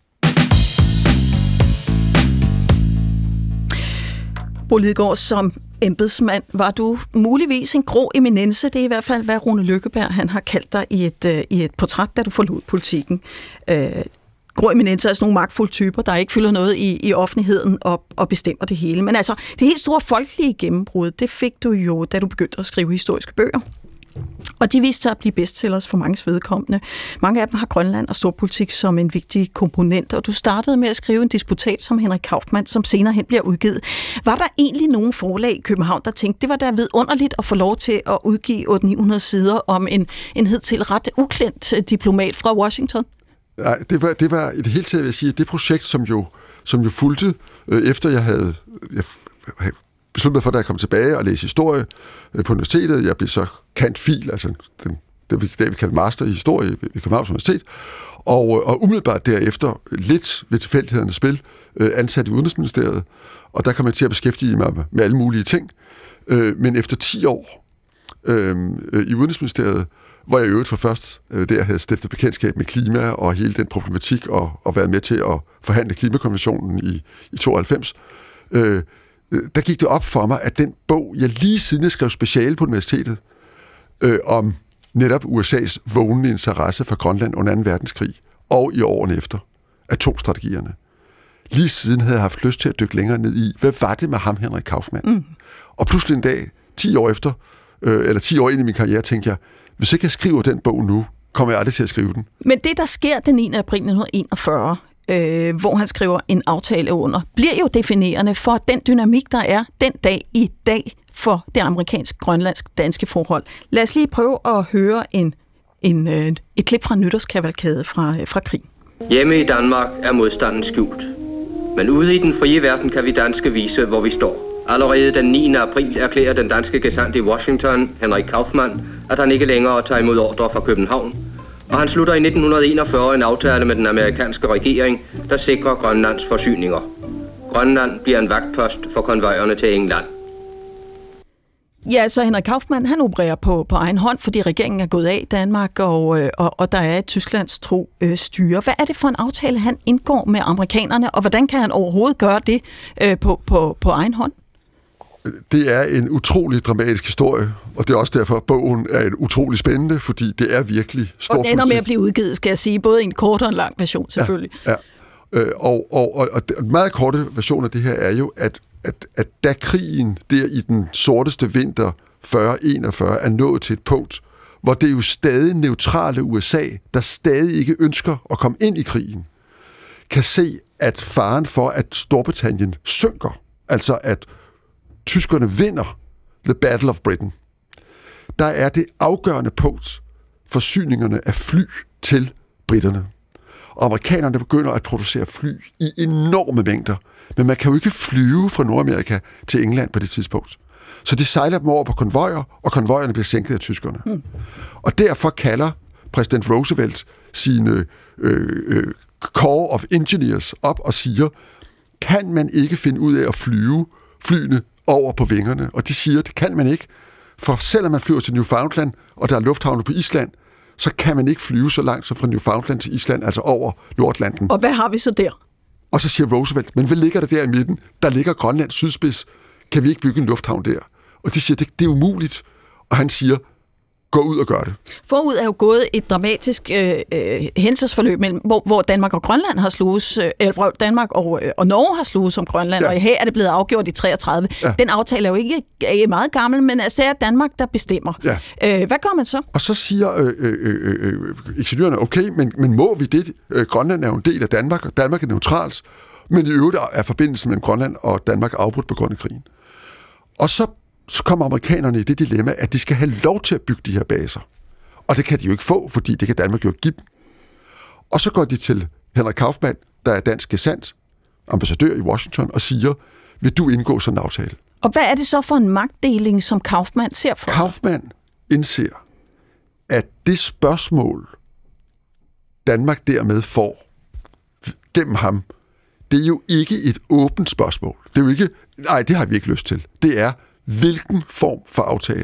S1: Bo Lidegaard, som embedsmand var du muligvis en grå eminence. Det er i hvert fald, hvad Rune Lykkeberg han har kaldt dig i et portræt, da du forlod politikken. Grå eminencer er sådan nogle magtfulde typer, der ikke fylder noget i offentligheden og bestemmer det hele. Men altså, det helt store folkelige gennembrud, det fik du jo, da du begyndte at skrive historiske bøger. Og de viste sig at blive bestsellers for manges vedkommende. Mange af dem har Grønland og storpolitik som en vigtig komponent, og du startede med at skrive en disputat som Henrik Kaufmann, som senere hen bliver udgivet. Var der egentlig nogen forlag i København, der tænkte, det var da vidunderligt at få lov til at udgive 800-900 sider om en hidtil ret uklendt diplomat fra Washington?
S2: Nej, det var i det hele taget, vil jeg sige, det projekt, som jo fulgte, efter jeg havde besluttede mig for, da jeg kom tilbage og læste historie på universitetet. Jeg blev så cand.phil, altså det vi kalder master i historie ved Københavns Universitet, og umiddelbart derefter, lidt ved tilfældighedernes spil, ansat i Udenrigsministeriet, og der kom jeg til at beskæftige mig med alle mulige ting. Men efter 10 år i Udenrigsministeriet, hvor jeg i øvrigt for først der havde stiftet bekendtskab med klima og hele den problematik, og været med til at forhandle klimakonventionen i 92, der gik det op for mig, at den bog, jeg lige siden jeg skrev speciale på universitetet, om netop USA's vågnende interesse for Grønland under 2. verdenskrig, og i årene efter, atomstrategierne. Lige siden havde jeg haft lyst til at dykke længere ned i, hvad var det med ham, Henrik Kaufmann? Og pludselig en dag, 10 år efter, eller 10 år ind i min karriere, tænkte jeg, hvis ikke jeg skriver den bog nu, kommer jeg aldrig til at skrive den.
S1: Men det, der sker den 9. april 1941, hvor han skriver en aftale under, bliver jo definerende for den dynamik, der er den dag i dag for det amerikansk-grønlandsk-danske forhold. Lad os lige prøve at høre et klip fra nytårskavalkade fra krig.
S10: Hjemme i Danmark er modstanden skjult. Men ude i den frie verden kan vi danske vise, hvor vi står. Allerede den 9. april erklærer den danske gesandt i Washington, Henrik Kaufmann, at han ikke længere tager imod ordre fra København. Og han slutter i 1941 en aftale med den amerikanske regering, der sikrer Grønlands forsyninger. Grønland bliver en vagtpost for konvojerne til England.
S1: Ja, så Henrik Kaufmann, han opererer på egen hånd, fordi regeringen er gået af i Danmark, og der er et Tysklands tro styre. Hvad er det for en aftale, han indgår med amerikanerne, og hvordan kan han overhovedet gøre det på egen hånd?
S2: Det er en utrolig dramatisk historie, og det er også derfor, at bogen er en utrolig spændende, fordi det er virkelig stor politik.
S1: Og den ender med at blive udgivet, skal jeg sige, både en kort og en lang version, selvfølgelig.
S2: Ja. Og den meget korte version af det her er jo, at da krigen der i den sorteste vinter 40-41 er nået til et punkt, hvor det er jo stadig neutrale USA, der stadig ikke ønsker at komme ind i krigen, kan se, at faren for, at Storbritannien synker, altså at tyskerne vinder The Battle of Britain, der er det afgørende punkt forsyningerne af fly til britterne. Og amerikanerne begynder at producere fly i enorme mængder, men man kan jo ikke flyve fra Nordamerika til England på det tidspunkt. Så de sejler dem over på konvojer, og konvojerne bliver sænket af tyskerne. Og derfor kalder præsident Roosevelt sine Corps of Engineers op og siger, kan man ikke finde ud af at flyve flyene over på vingerne? Og de siger, det kan man ikke, for selvom man flyver til Newfoundland, og der er lufthavne på Island, så kan man ikke flyve så langt som fra Newfoundland til Island, altså over Nordatlanten.
S1: Og hvad har vi så der?
S2: Og så siger Roosevelt, men hvad ligger der der i midten? Der ligger Grønlands sydspids. Kan vi ikke bygge en lufthavn der? Og de siger, det er umuligt. Og han siger, gå ud og gør det. Forud
S1: er jo gået et dramatisk hændelsesforløb, hvor Danmark og Grønland har slås, eller Danmark og Norge har slås om Grønland, og her er det blevet afgjort i 33. Ja. Den aftale er jo ikke meget gammel, men altså det er Danmark, der bestemmer. Ja. Hvad gør man så? Og så siger ingeniørerne, okay, men må vi det? Grønland er jo en del af Danmark, og Danmark er neutralt, men i øvrigt er forbindelsen mellem Grønland og Danmark afbrudt på grund af krigen. Og så kommer amerikanerne i det dilemma, at de skal have lov til at bygge de her baser. Og det kan de jo ikke få, fordi det kan Danmark jo ikke give dem. Og så går de til Henrik Kaufmann, der er dansk gesandt, ambassadør i Washington, og siger, vil du indgå sådan en aftale? Og hvad er det så for en magtdeling, som Kaufmann ser for? Kaufmann indser, at det spørgsmål, Danmark dermed får gennem ham, det er jo ikke et åbent spørgsmål. Det er jo ikke, nej, det har vi ikke lyst til. Det er, hvilken form for aftale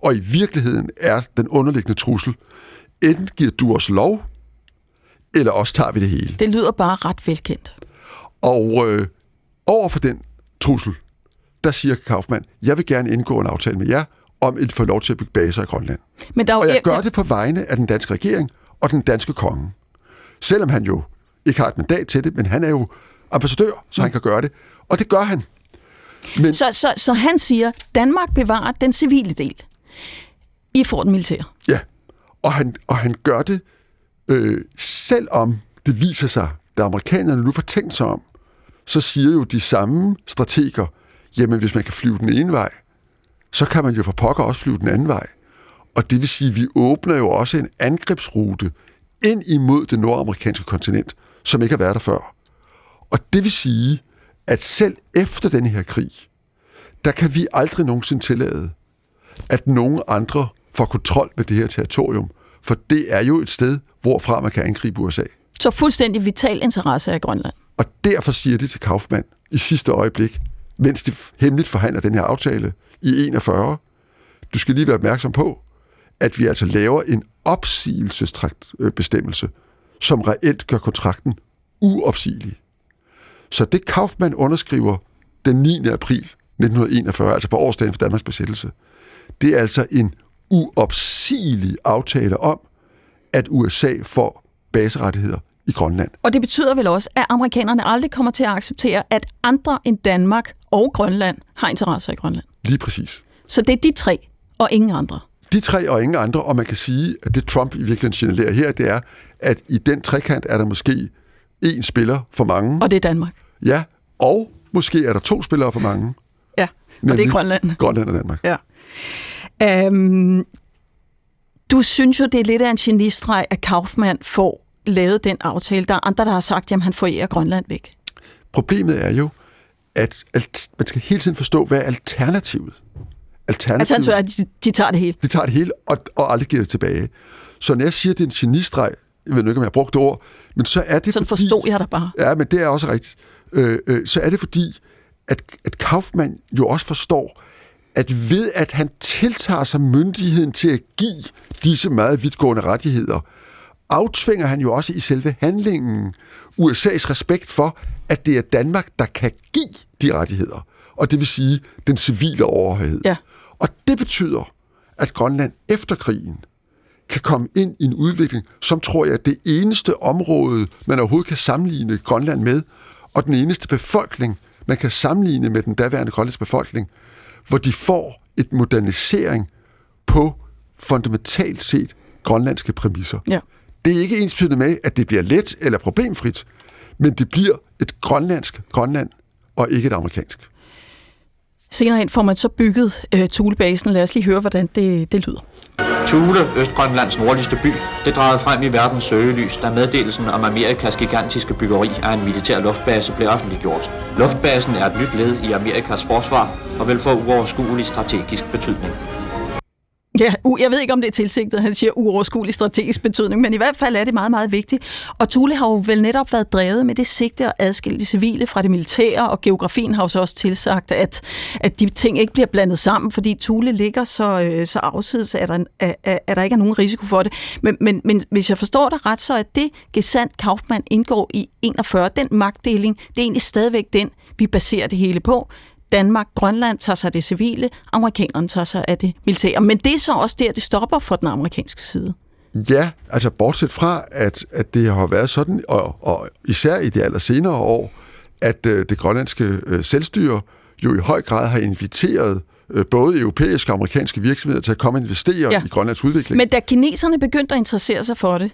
S2: Og i virkeligheden er den underliggende trussel, enten giver du os lov, eller også tager vi det hele.
S1: Det lyder bare ret velkendt.
S2: Og over for den trussel, der siger Kaufmann, jeg vil gerne indgå en aftale med jer, om at få lov til at bygge baser i Grønland.
S1: Men
S2: og jeg gør det på vegne af den danske regering og den danske konge. Selvom han jo ikke har et mandat til det, men han er jo ambassadør, så han kan gøre det. Og det gør han. Men
S1: Så han siger, Danmark bevarer den civile del. I får den militære.
S2: ja, og han gør det, selvom det viser sig, da amerikanerne nu får tænkt sig om, så siger jo de samme strateger, jamen hvis man kan flyve den ene vej, så kan man jo for pokker også flyve den anden vej. Og det vil sige, at vi åbner jo også en angrebsrute ind imod det nordamerikanske kontinent, som ikke har været der før. Og det vil sige, at selv efter denne her krig, der kan vi aldrig nogensinde tillade, at nogen andre får kontrol med det her territorium, for det er jo et sted, hvorfra man kan angribe USA.
S1: Så fuldstændig vital interesse af Grønland.
S2: Og derfor siger de til Kaufmann i sidste øjeblik, mens de hemmeligt forhandler den her aftale i 41, du skal lige være opmærksom på, at vi altså laver en opsigelsesbestemmelse, som reelt gør kontrakten uopsigelig. Så det Kaufmann underskriver den 9. april 1941, altså på årsdagen for Danmarks besættelse, det er altså en uopsigelig aftale om, at USA får baserettigheder i Grønland.
S1: Og det betyder vel også, at amerikanerne aldrig kommer til at acceptere, at andre end Danmark og Grønland har interesser i Grønland.
S2: Lige præcis.
S1: Så det er de tre, og ingen andre.
S2: De tre og ingen andre, og man kan sige, at det Trump i virkeligheden signalerer her, det er, at i den trekant er der måske én spiller for mange.
S1: Og det er Danmark.
S2: Ja, og måske er der 2 spillere for mange.
S1: Ja, og det er Grønland.
S2: Grønland og Danmark.
S1: Ja. Du synes jo, det er lidt af en genistreg, at Kaufmann får lavet den aftale. Der er andre, der har sagt, at han forærer Grønland væk.
S2: Problemet er jo, at man skal hele tiden forstå, hvad er alternativet?
S1: Alternativet er, at de tager det hele.
S2: De tager det hele, og aldrig giver det tilbage. Så når jeg siger, at det er en genistreg, jeg ved ikke, om jeg har brugt det ord, men så er det
S1: sådan fordi... forstod jeg dig bare.
S2: Ja, men det er også rigtigt. Så er det fordi, at Kaufmann jo også forstår, at ved at han tiltager sig myndigheden til at give disse meget vidtgående rettigheder, aftvinger han jo også i selve handlingen USA's respekt for, at det er Danmark, der kan give de rettigheder. Og det vil sige den civile overhøjhed.
S1: Ja.
S2: Og det betyder, at Grønland efter krigen kan komme ind i en udvikling, som tror jeg er det eneste område, man overhovedet kan sammenligne Grønland med, og den eneste befolkning, man kan sammenligne med den daværende grønlandske befolkning, hvor de får et modernisering på fundamentalt set grønlandske præmisser.
S1: Ja.
S2: Det er ikke ensbetydende med, at det bliver let eller problemfrit, men det bliver et grønlandsk Grønland, og ikke et amerikansk.
S1: Senere hen får man så bygget Thulebasen. Lad os lige høre, hvordan det lyder.
S11: Thule, Østgrønlands nordligste by, det drejede frem i verdens søgelys, da meddelelsen om Amerikas gigantiske byggeri af en militær luftbase blev offentliggjort. Luftbasen er et nyt led i Amerikas forsvar og vil få uoverskuelig strategisk betydning.
S1: Ja, jeg ved ikke, om det er tilsigtet, han siger uoverskuelig strategisk betydning, men i hvert fald er det meget, meget vigtigt. Og Thule har jo vel netop været drevet med det sigte at adskille de civile fra det militære, og geografien har jo så også tilsagt, at de ting ikke bliver blandet sammen, fordi Thule ligger så afsides, at der ikke er nogen risiko for det. Men hvis jeg forstår dig ret, så er det gesandt Kaufmann indgår i 41, den magtdeling, det er egentlig stadigvæk den, vi baserer det hele på. Danmark, Grønland tager sig af det civile, amerikanerne tager sig af det militære. Men det er så også der, det stopper for den amerikanske side.
S2: Ja, altså bortset fra, at det har været sådan, og især i de allersenere år, at det grønlandske selvstyre jo i høj grad har inviteret både europæiske og amerikanske virksomheder til at komme og investere i Grønlands udvikling.
S1: Men da kineserne begyndte at interessere sig for det,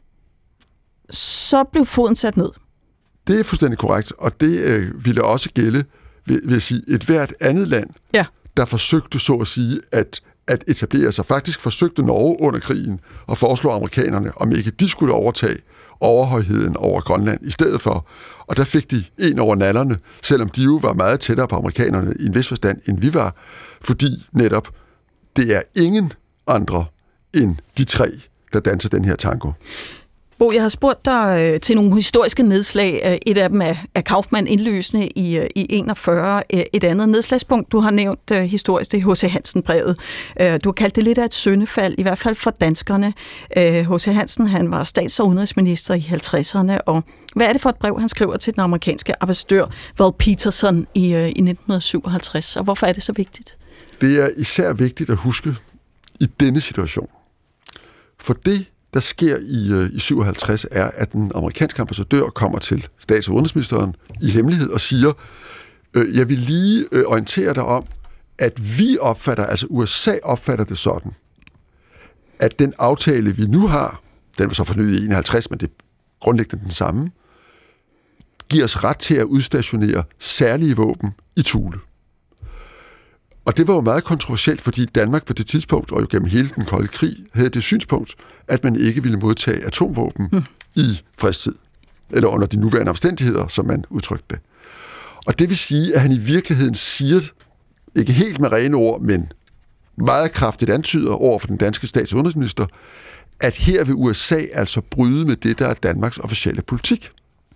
S1: så blev foden sat ned.
S2: Det er fuldstændig korrekt, og det ville også gælde, vil jeg sige, et hvert andet land, der forsøgte så at sige at etablere sig. Faktisk forsøgte Norge under krigen at foreslå amerikanerne, om ikke de skulle overtage overhøjheden over Grønland i stedet for. Og der fik de en over nallerne, selvom de jo var meget tættere på amerikanerne i en vis forstand, end vi var, fordi netop det er ingen andre end de tre, der danser den her tango.
S1: Bo, jeg har spurgt dig til nogle historiske nedslag. Et af dem er Kaufmann indløsende i 41. Et andet nedslagspunkt, du har nævnt historisk, det er H.C. Hansen-brevet. Du har kaldt det lidt af et syndefald, i hvert fald for danskerne. H.C. Hansen, han var stats- og udenrigsminister i 50'erne, og hvad er det for et brev, han skriver til den amerikanske ambassadør Val Peterson i 1957, og hvorfor er det så vigtigt?
S2: Det er især vigtigt at huske i denne situation. For det, der sker i 57, er, at den amerikanske ambassadør kommer til stats- og udenrigsministeren i hemmelighed og siger, jeg vil lige orientere dig om, at vi opfatter, altså USA opfatter det sådan, at den aftale, vi nu har, den var så fornyet i 51, men det er grundlæggende den samme, giver os ret til at udstationere særlige våben i Thule. Og det var jo meget kontroversielt, fordi Danmark på det tidspunkt, og jo gennem hele den kolde krig, havde det synspunkt, at man ikke ville modtage atomvåben i fredstid, eller under de nuværende omstændigheder, som man udtrykte det. Og det vil sige, at han i virkeligheden siger, ikke helt med rene ord, men meget kraftigt antyder over for den danske stats- og udenrigsminister, at her vil USA altså bryde med det, der er Danmarks officielle politik.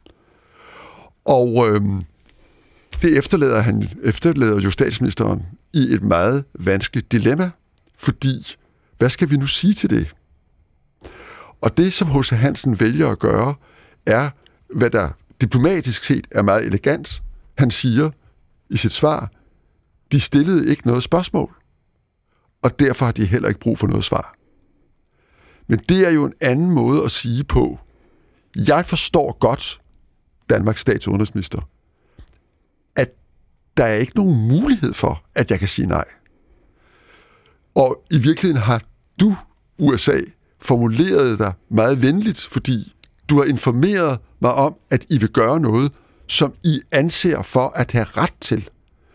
S2: Og det efterlader jo statsministeren i et meget vanskeligt dilemma, fordi, hvad skal vi nu sige til det? Og det, som H.C. Hansen vælger at gøre, er, hvad der diplomatisk set er meget elegant. Han siger i sit svar, de stillede ikke noget spørgsmål, og derfor har de heller ikke brug for noget svar. Men det er jo en anden måde at sige på, jeg forstår godt, Danmarks stats- og udenrigsminister, at der er ikke nogen mulighed for, at jeg kan sige nej. Og i virkeligheden har du, USA, formuleret dig meget venligt, fordi du har informeret mig om, at I vil gøre noget, som I anser for at have ret til.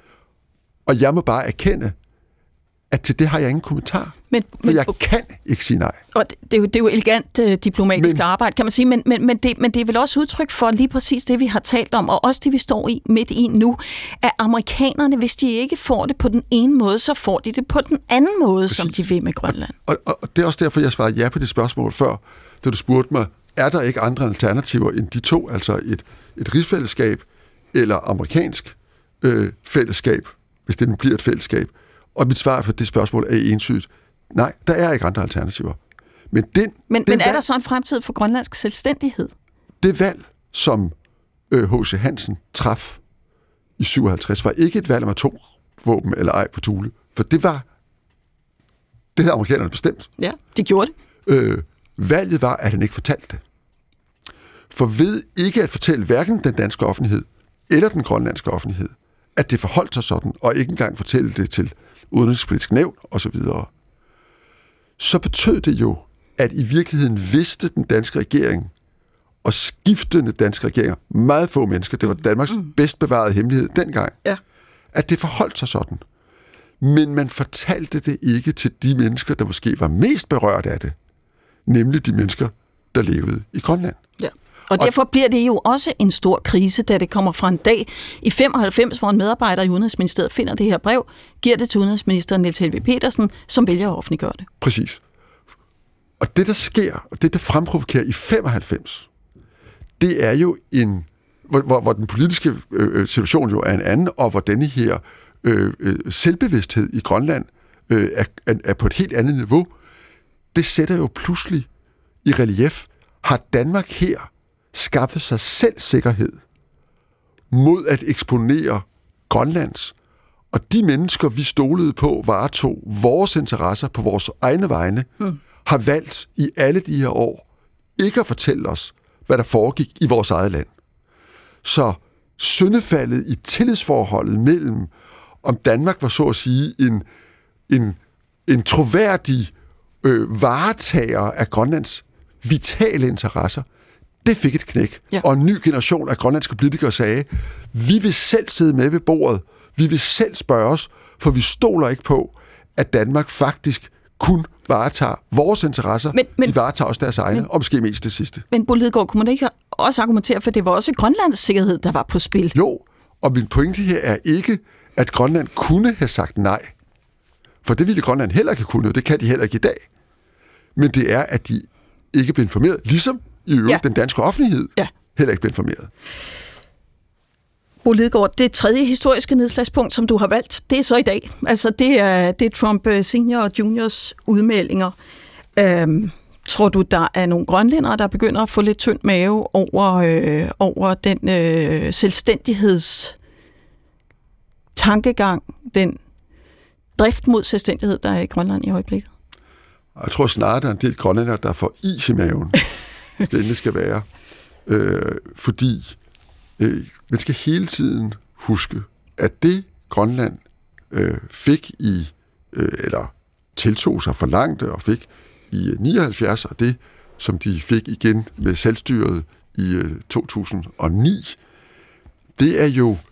S2: Og jeg må bare erkende, at til det har jeg ingen kommentar. For jeg kan ikke sige nej.
S1: Og det er jo elegant diplomatisk arbejde, kan man sige, men det er vel også udtryk for lige præcis det, vi har talt om, og også det, vi står i midt i nu, at amerikanerne, hvis de ikke får det på den ene måde, så får de det på den anden måde, præcis, som de vil med Grønland.
S2: Og det er også derfor, jeg svarede ja på det spørgsmål før, da du spurgte mig, er der ikke andre alternativer end de to, altså et rigsfællesskab eller amerikansk fællesskab, hvis det nu bliver et fællesskab. Og mit svar på det spørgsmål er entydigt. Nej, der er ikke andre alternativer. Men
S1: er der så en fremtid for grønlandsk selvstændighed? Det
S2: valg, som H.C. Hansen traf i 57, var ikke et valg om atomvåben eller ej på Thule. For det havde amerikanerne bestemt.
S1: Ja, de gjorde det.
S2: Valget var, at han ikke fortalte det. For ved ikke at fortælle hverken den danske offentlighed eller den grønlandske offentlighed, at det forholdt sig sådan, og ikke engang fortælle det til udenrigspolitisk nævn osv., så betød det jo, at i virkeligheden vidste den danske regering og skiftende danske regeringer, meget få mennesker, det var Danmarks bedst bevarede hemmelighed dengang, at det forholdt sig sådan. Men man fortalte det ikke til de mennesker, der måske var mest berørt af det, nemlig de mennesker, der levede i Grønland.
S1: Ja. Og derfor bliver det jo også en stor krise, da det kommer fra en dag i 95, hvor en medarbejder i Udenrigsministeriet finder det her brev, giver det til udenrigsminister Niels Helveg Petersen, som vælger at offentliggøre det.
S2: Præcis. Og det, der sker, og det, der fremprovokerer i 95, det er jo hvor den politiske situation jo er en anden, og hvor denne her selvbevidsthed i Grønland er på et helt andet niveau, det sætter jo pludselig i relief, har Danmark her skaffet sig selv sikkerhed mod at eksponere Grønlands. Og de mennesker, vi stolede på, varetog vores interesser på vores egne vegne, har valgt i alle de her år ikke at fortælle os, hvad der foregik i vores eget land. Så syndefaldet i tillidsforholdet mellem, om Danmark var så at sige en troværdig varetager af Grønlands vitale interesser, det fik et knæk. Ja. Og en ny generation af grønlandske politikere sagde, vi vil selv sidde med ved bordet, vi vil selv spørge os, for vi stoler ikke på, at Danmark faktisk kun varetager vores interesser, de varetager også deres egne, og måske mest det sidste.
S1: Men Bo Lidegaard, kunne man ikke også argumentere, for det var også Grønlands sikkerhed, der var på spil?
S2: Jo, og min pointe her er ikke, at Grønland kunne have sagt nej. For det ville Grønland heller ikke kunne, det kan de heller ikke i dag. Men det er, at de ikke blev informeret, ligesom i øvrigt den danske offentlighed heller ikke blev informeret.
S1: Bo Lidegaard, det tredje historiske nedslagspunkt, som du har valgt, det er så i dag. Altså, det er Trump senior og juniors udmeldinger. Tror du, der er nogle grønlændere, der begynder at få lidt tynd mave over den selvstændighedstankegang, den drift mod selvstændighed, der er i Grønland i øjeblikket?
S2: Jeg tror snarere, der er en del grønlændere, der får is i maven, hvis det endelig skal være. Fordi man skal hele tiden huske, at det Grønland fik eller tiltog sig forlangte og fik i 79, og det, som de fik igen med selvstyret i 2009, det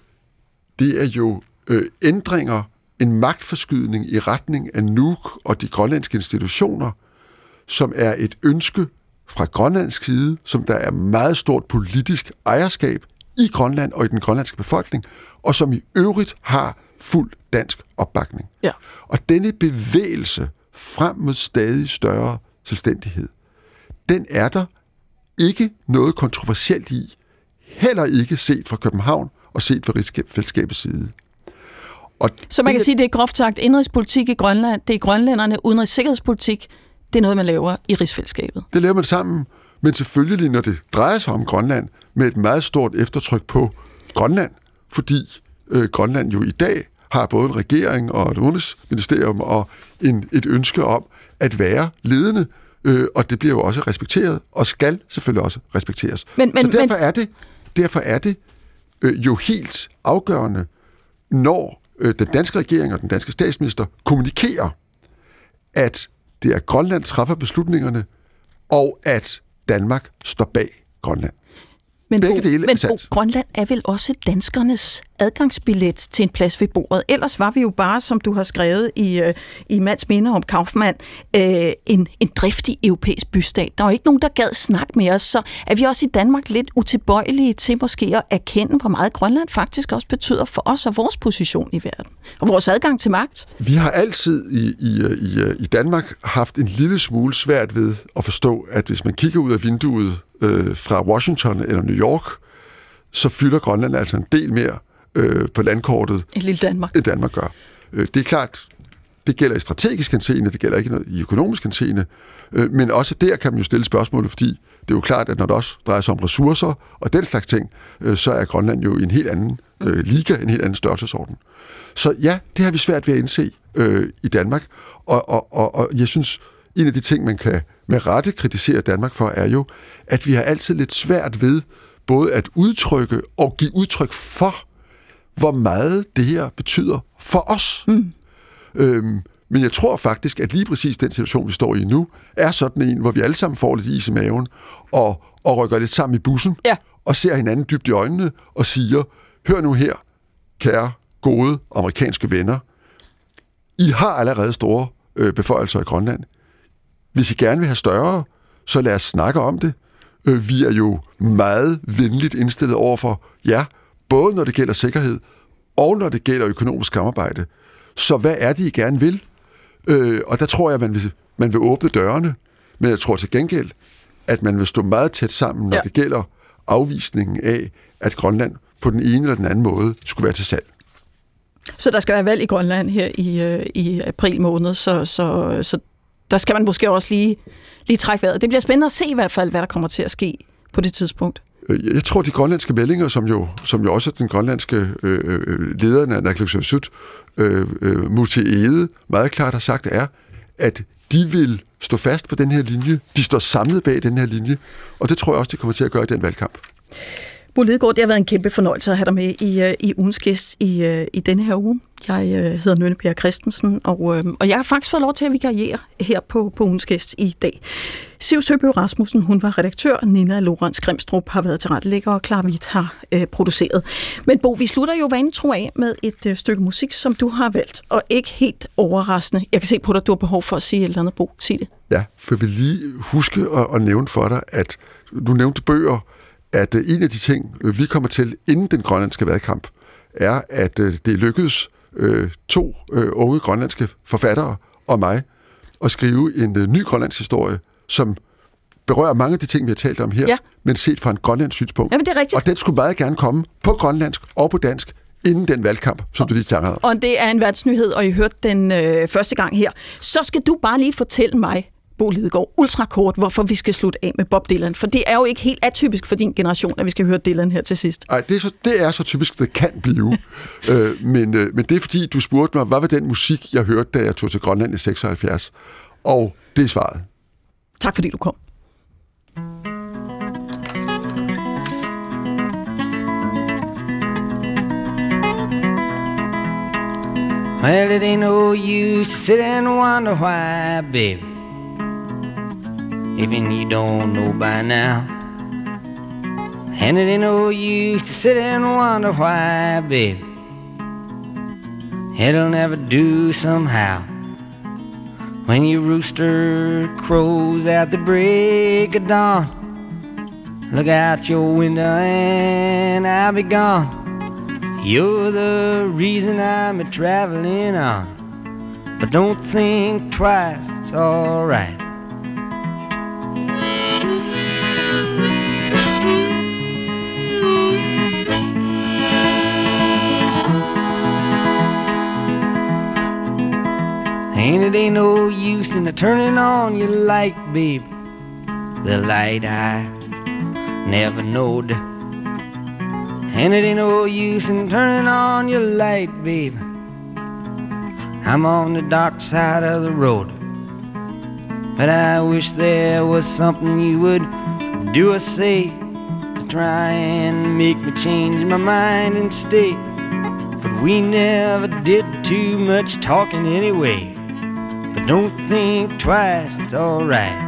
S2: er jo ændringer, en magtforskydning i retning af Nuuk og de grønlandske institutioner, som er et ønske fra grønlandsk side, som der er meget stort politisk ejerskab i Grønland og i den grønlandske befolkning, og som i øvrigt har fuld dansk opbakning.
S1: Ja.
S2: Og denne bevægelse frem mod stadig større selvstændighed, den er der ikke noget kontroversielt i, heller ikke set fra København og set fra rigsfællesskabets side.
S1: Så man kan sige, det er groft sagt indrigspolitik i Grønland, det er grønlænderne, udenrigs- sikkerhedspolitik, det er noget, man laver i rigsfællesskabet.
S2: Det laver man sammen, men selvfølgelig, når det drejer sig om Grønland, med et meget stort eftertryk på Grønland, fordi Grønland jo i dag har både en regering og et udenrigsministerium og et ønske om at være ledende, og det bliver jo også respekteret, og skal selvfølgelig også respekteres. Så derfor er det jo helt afgørende, når den danske regering og den danske statsminister kommunikerer, at det er Grønland, der træffer beslutningerne, og at Danmark står bag Grønland.
S1: Men Grønland er vel også danskernes adgangsbillet til en plads ved bordet. Ellers var vi jo bare, som du har skrevet i Mads Minder om Kaufmann, en driftig europæisk bystat. Der var ikke nogen, der gad snakke med os, så er vi også i Danmark lidt utilbøjelige til måske at erkende, hvor meget Grønland faktisk også betyder for os og vores position i verden, og vores adgang til magt.
S2: Vi har altid i Danmark haft en lille smule svært ved at forstå, at hvis man kigger ud af vinduet fra Washington eller New York, så fylder Grønland altså en del mere på landkortet, end Danmark gør. Det er klart, det gælder i strategisk henseende, det gælder ikke noget i økonomisk henseende, men også der kan man jo stille spørgsmålet, fordi det er jo klart, at når det også drejer sig om ressourcer og den slags ting, så er Grønland jo i en helt anden liga, en helt anden størrelsesorden. Så ja, det har vi svært ved at indse i Danmark, og jeg synes, en af de ting, man kan med rette kritisere Danmark for, er jo, at vi har altid lidt svært ved både at udtrykke og give udtryk for, hvor meget det her betyder for os. Men jeg tror faktisk, at lige præcis den situation, vi står i nu, er sådan en, hvor vi alle sammen får lidt is i maven og rykker lidt sammen i bussen og ser hinanden dybt i øjnene og siger, hør nu her, kære, gode amerikanske venner, I har allerede store beføjelser i Grønland. Hvis I gerne vil have større, så lad os snakke om det. Vi er jo meget venligt indstillet overfor jer, både når det gælder sikkerhed, og når det gælder økonomisk samarbejde. Så hvad er det, I gerne vil? Og der tror jeg, man vil åbne dørene, men jeg tror til gengæld, at man vil stå meget tæt sammen, når det gælder afvisningen af, at Grønland på den ene eller den anden måde skulle være til salg.
S1: Så der skal være valg i Grønland her i april måned, så der skal man måske også lige trække vejret. Det bliver spændende at se i hvert fald, hvad der kommer til at ske på det tidspunkt.
S2: Jeg tror, de grønlandske meldinger, som jo også den grønlandske lederen af Naalakkersuisut, Muti Egede, meget klart har sagt, er, at de vil stå fast på den her linje. De står samlet bag den her linje, og det tror jeg også, de kommer til at gøre i den valgkamp.
S1: Bo Lidegaard, det har været en kæmpe fornøjelse at have dig med i ugens gæst i denne her uge. Jeg hedder Nynne Per Christensen, og jeg har faktisk fået lov til at vikariere her på ugens gæst i dag. Siv Søby Rasmussen, hun var redaktør, Nina Lorentz Grimstrup har været tilrettelægger, og Clara Hvidt har produceret. Men Bo, vi slutter jo vanen tro af med et stykke musik, som du har valgt, og ikke helt overraskende. Jeg kan se på dig, at du har behov for at sige et eller andet, Bo. Sig det. Ja,
S2: for jeg vil lige huske at nævne for dig, at du nævnte bøger, at en af de ting, vi kommer til inden den grønlandske valgkamp, er, at det lykkedes to unge grønlandske forfattere og mig at skrive en ny grønlandsk historie, som berører mange af de ting, vi har talt om her, men set fra en grønlandsk synspunkt.
S1: Jamen, det er rigtigt.
S2: Og den skulle meget gerne komme på grønlandsk og på dansk, inden den valgkamp, som du lige tager af.
S1: Og det er en verdensnyhed, og I hørte den første gang her. Så skal du bare lige fortælle mig, Bo Lidegaard, ultrakort, hvorfor vi skal slutte af med Bob Dylan. For det er jo ikke helt atypisk for din generation, at vi skal høre Dylan her til sidst.
S2: Nej, det er så typisk, det kan blive. Men det er fordi, du spurgte mig, hvad var den musik, jeg hørte, da jeg tog til Grønland i 76? Og det er svaret.
S1: Tak fordi du kom.
S12: Well, it ain't no use to sit and wonder why, baby, even you don't know by now. And it ain't no use to sit and wonder why, baby, it'll never do somehow. When your rooster crows at the break of dawn, look out your window and I'll be gone. You're the reason I'm a-traveling on, but don't think twice, it's all right. And it ain't no use in turning on your light, babe, the light I never knowed. And it ain't no use in turning on your light, babe, I'm on the dark side of the road. But I wish there was something you would do or say to try and make me change my mind and stay. But we never did too much talking anyway. But don't think twice, it's alright.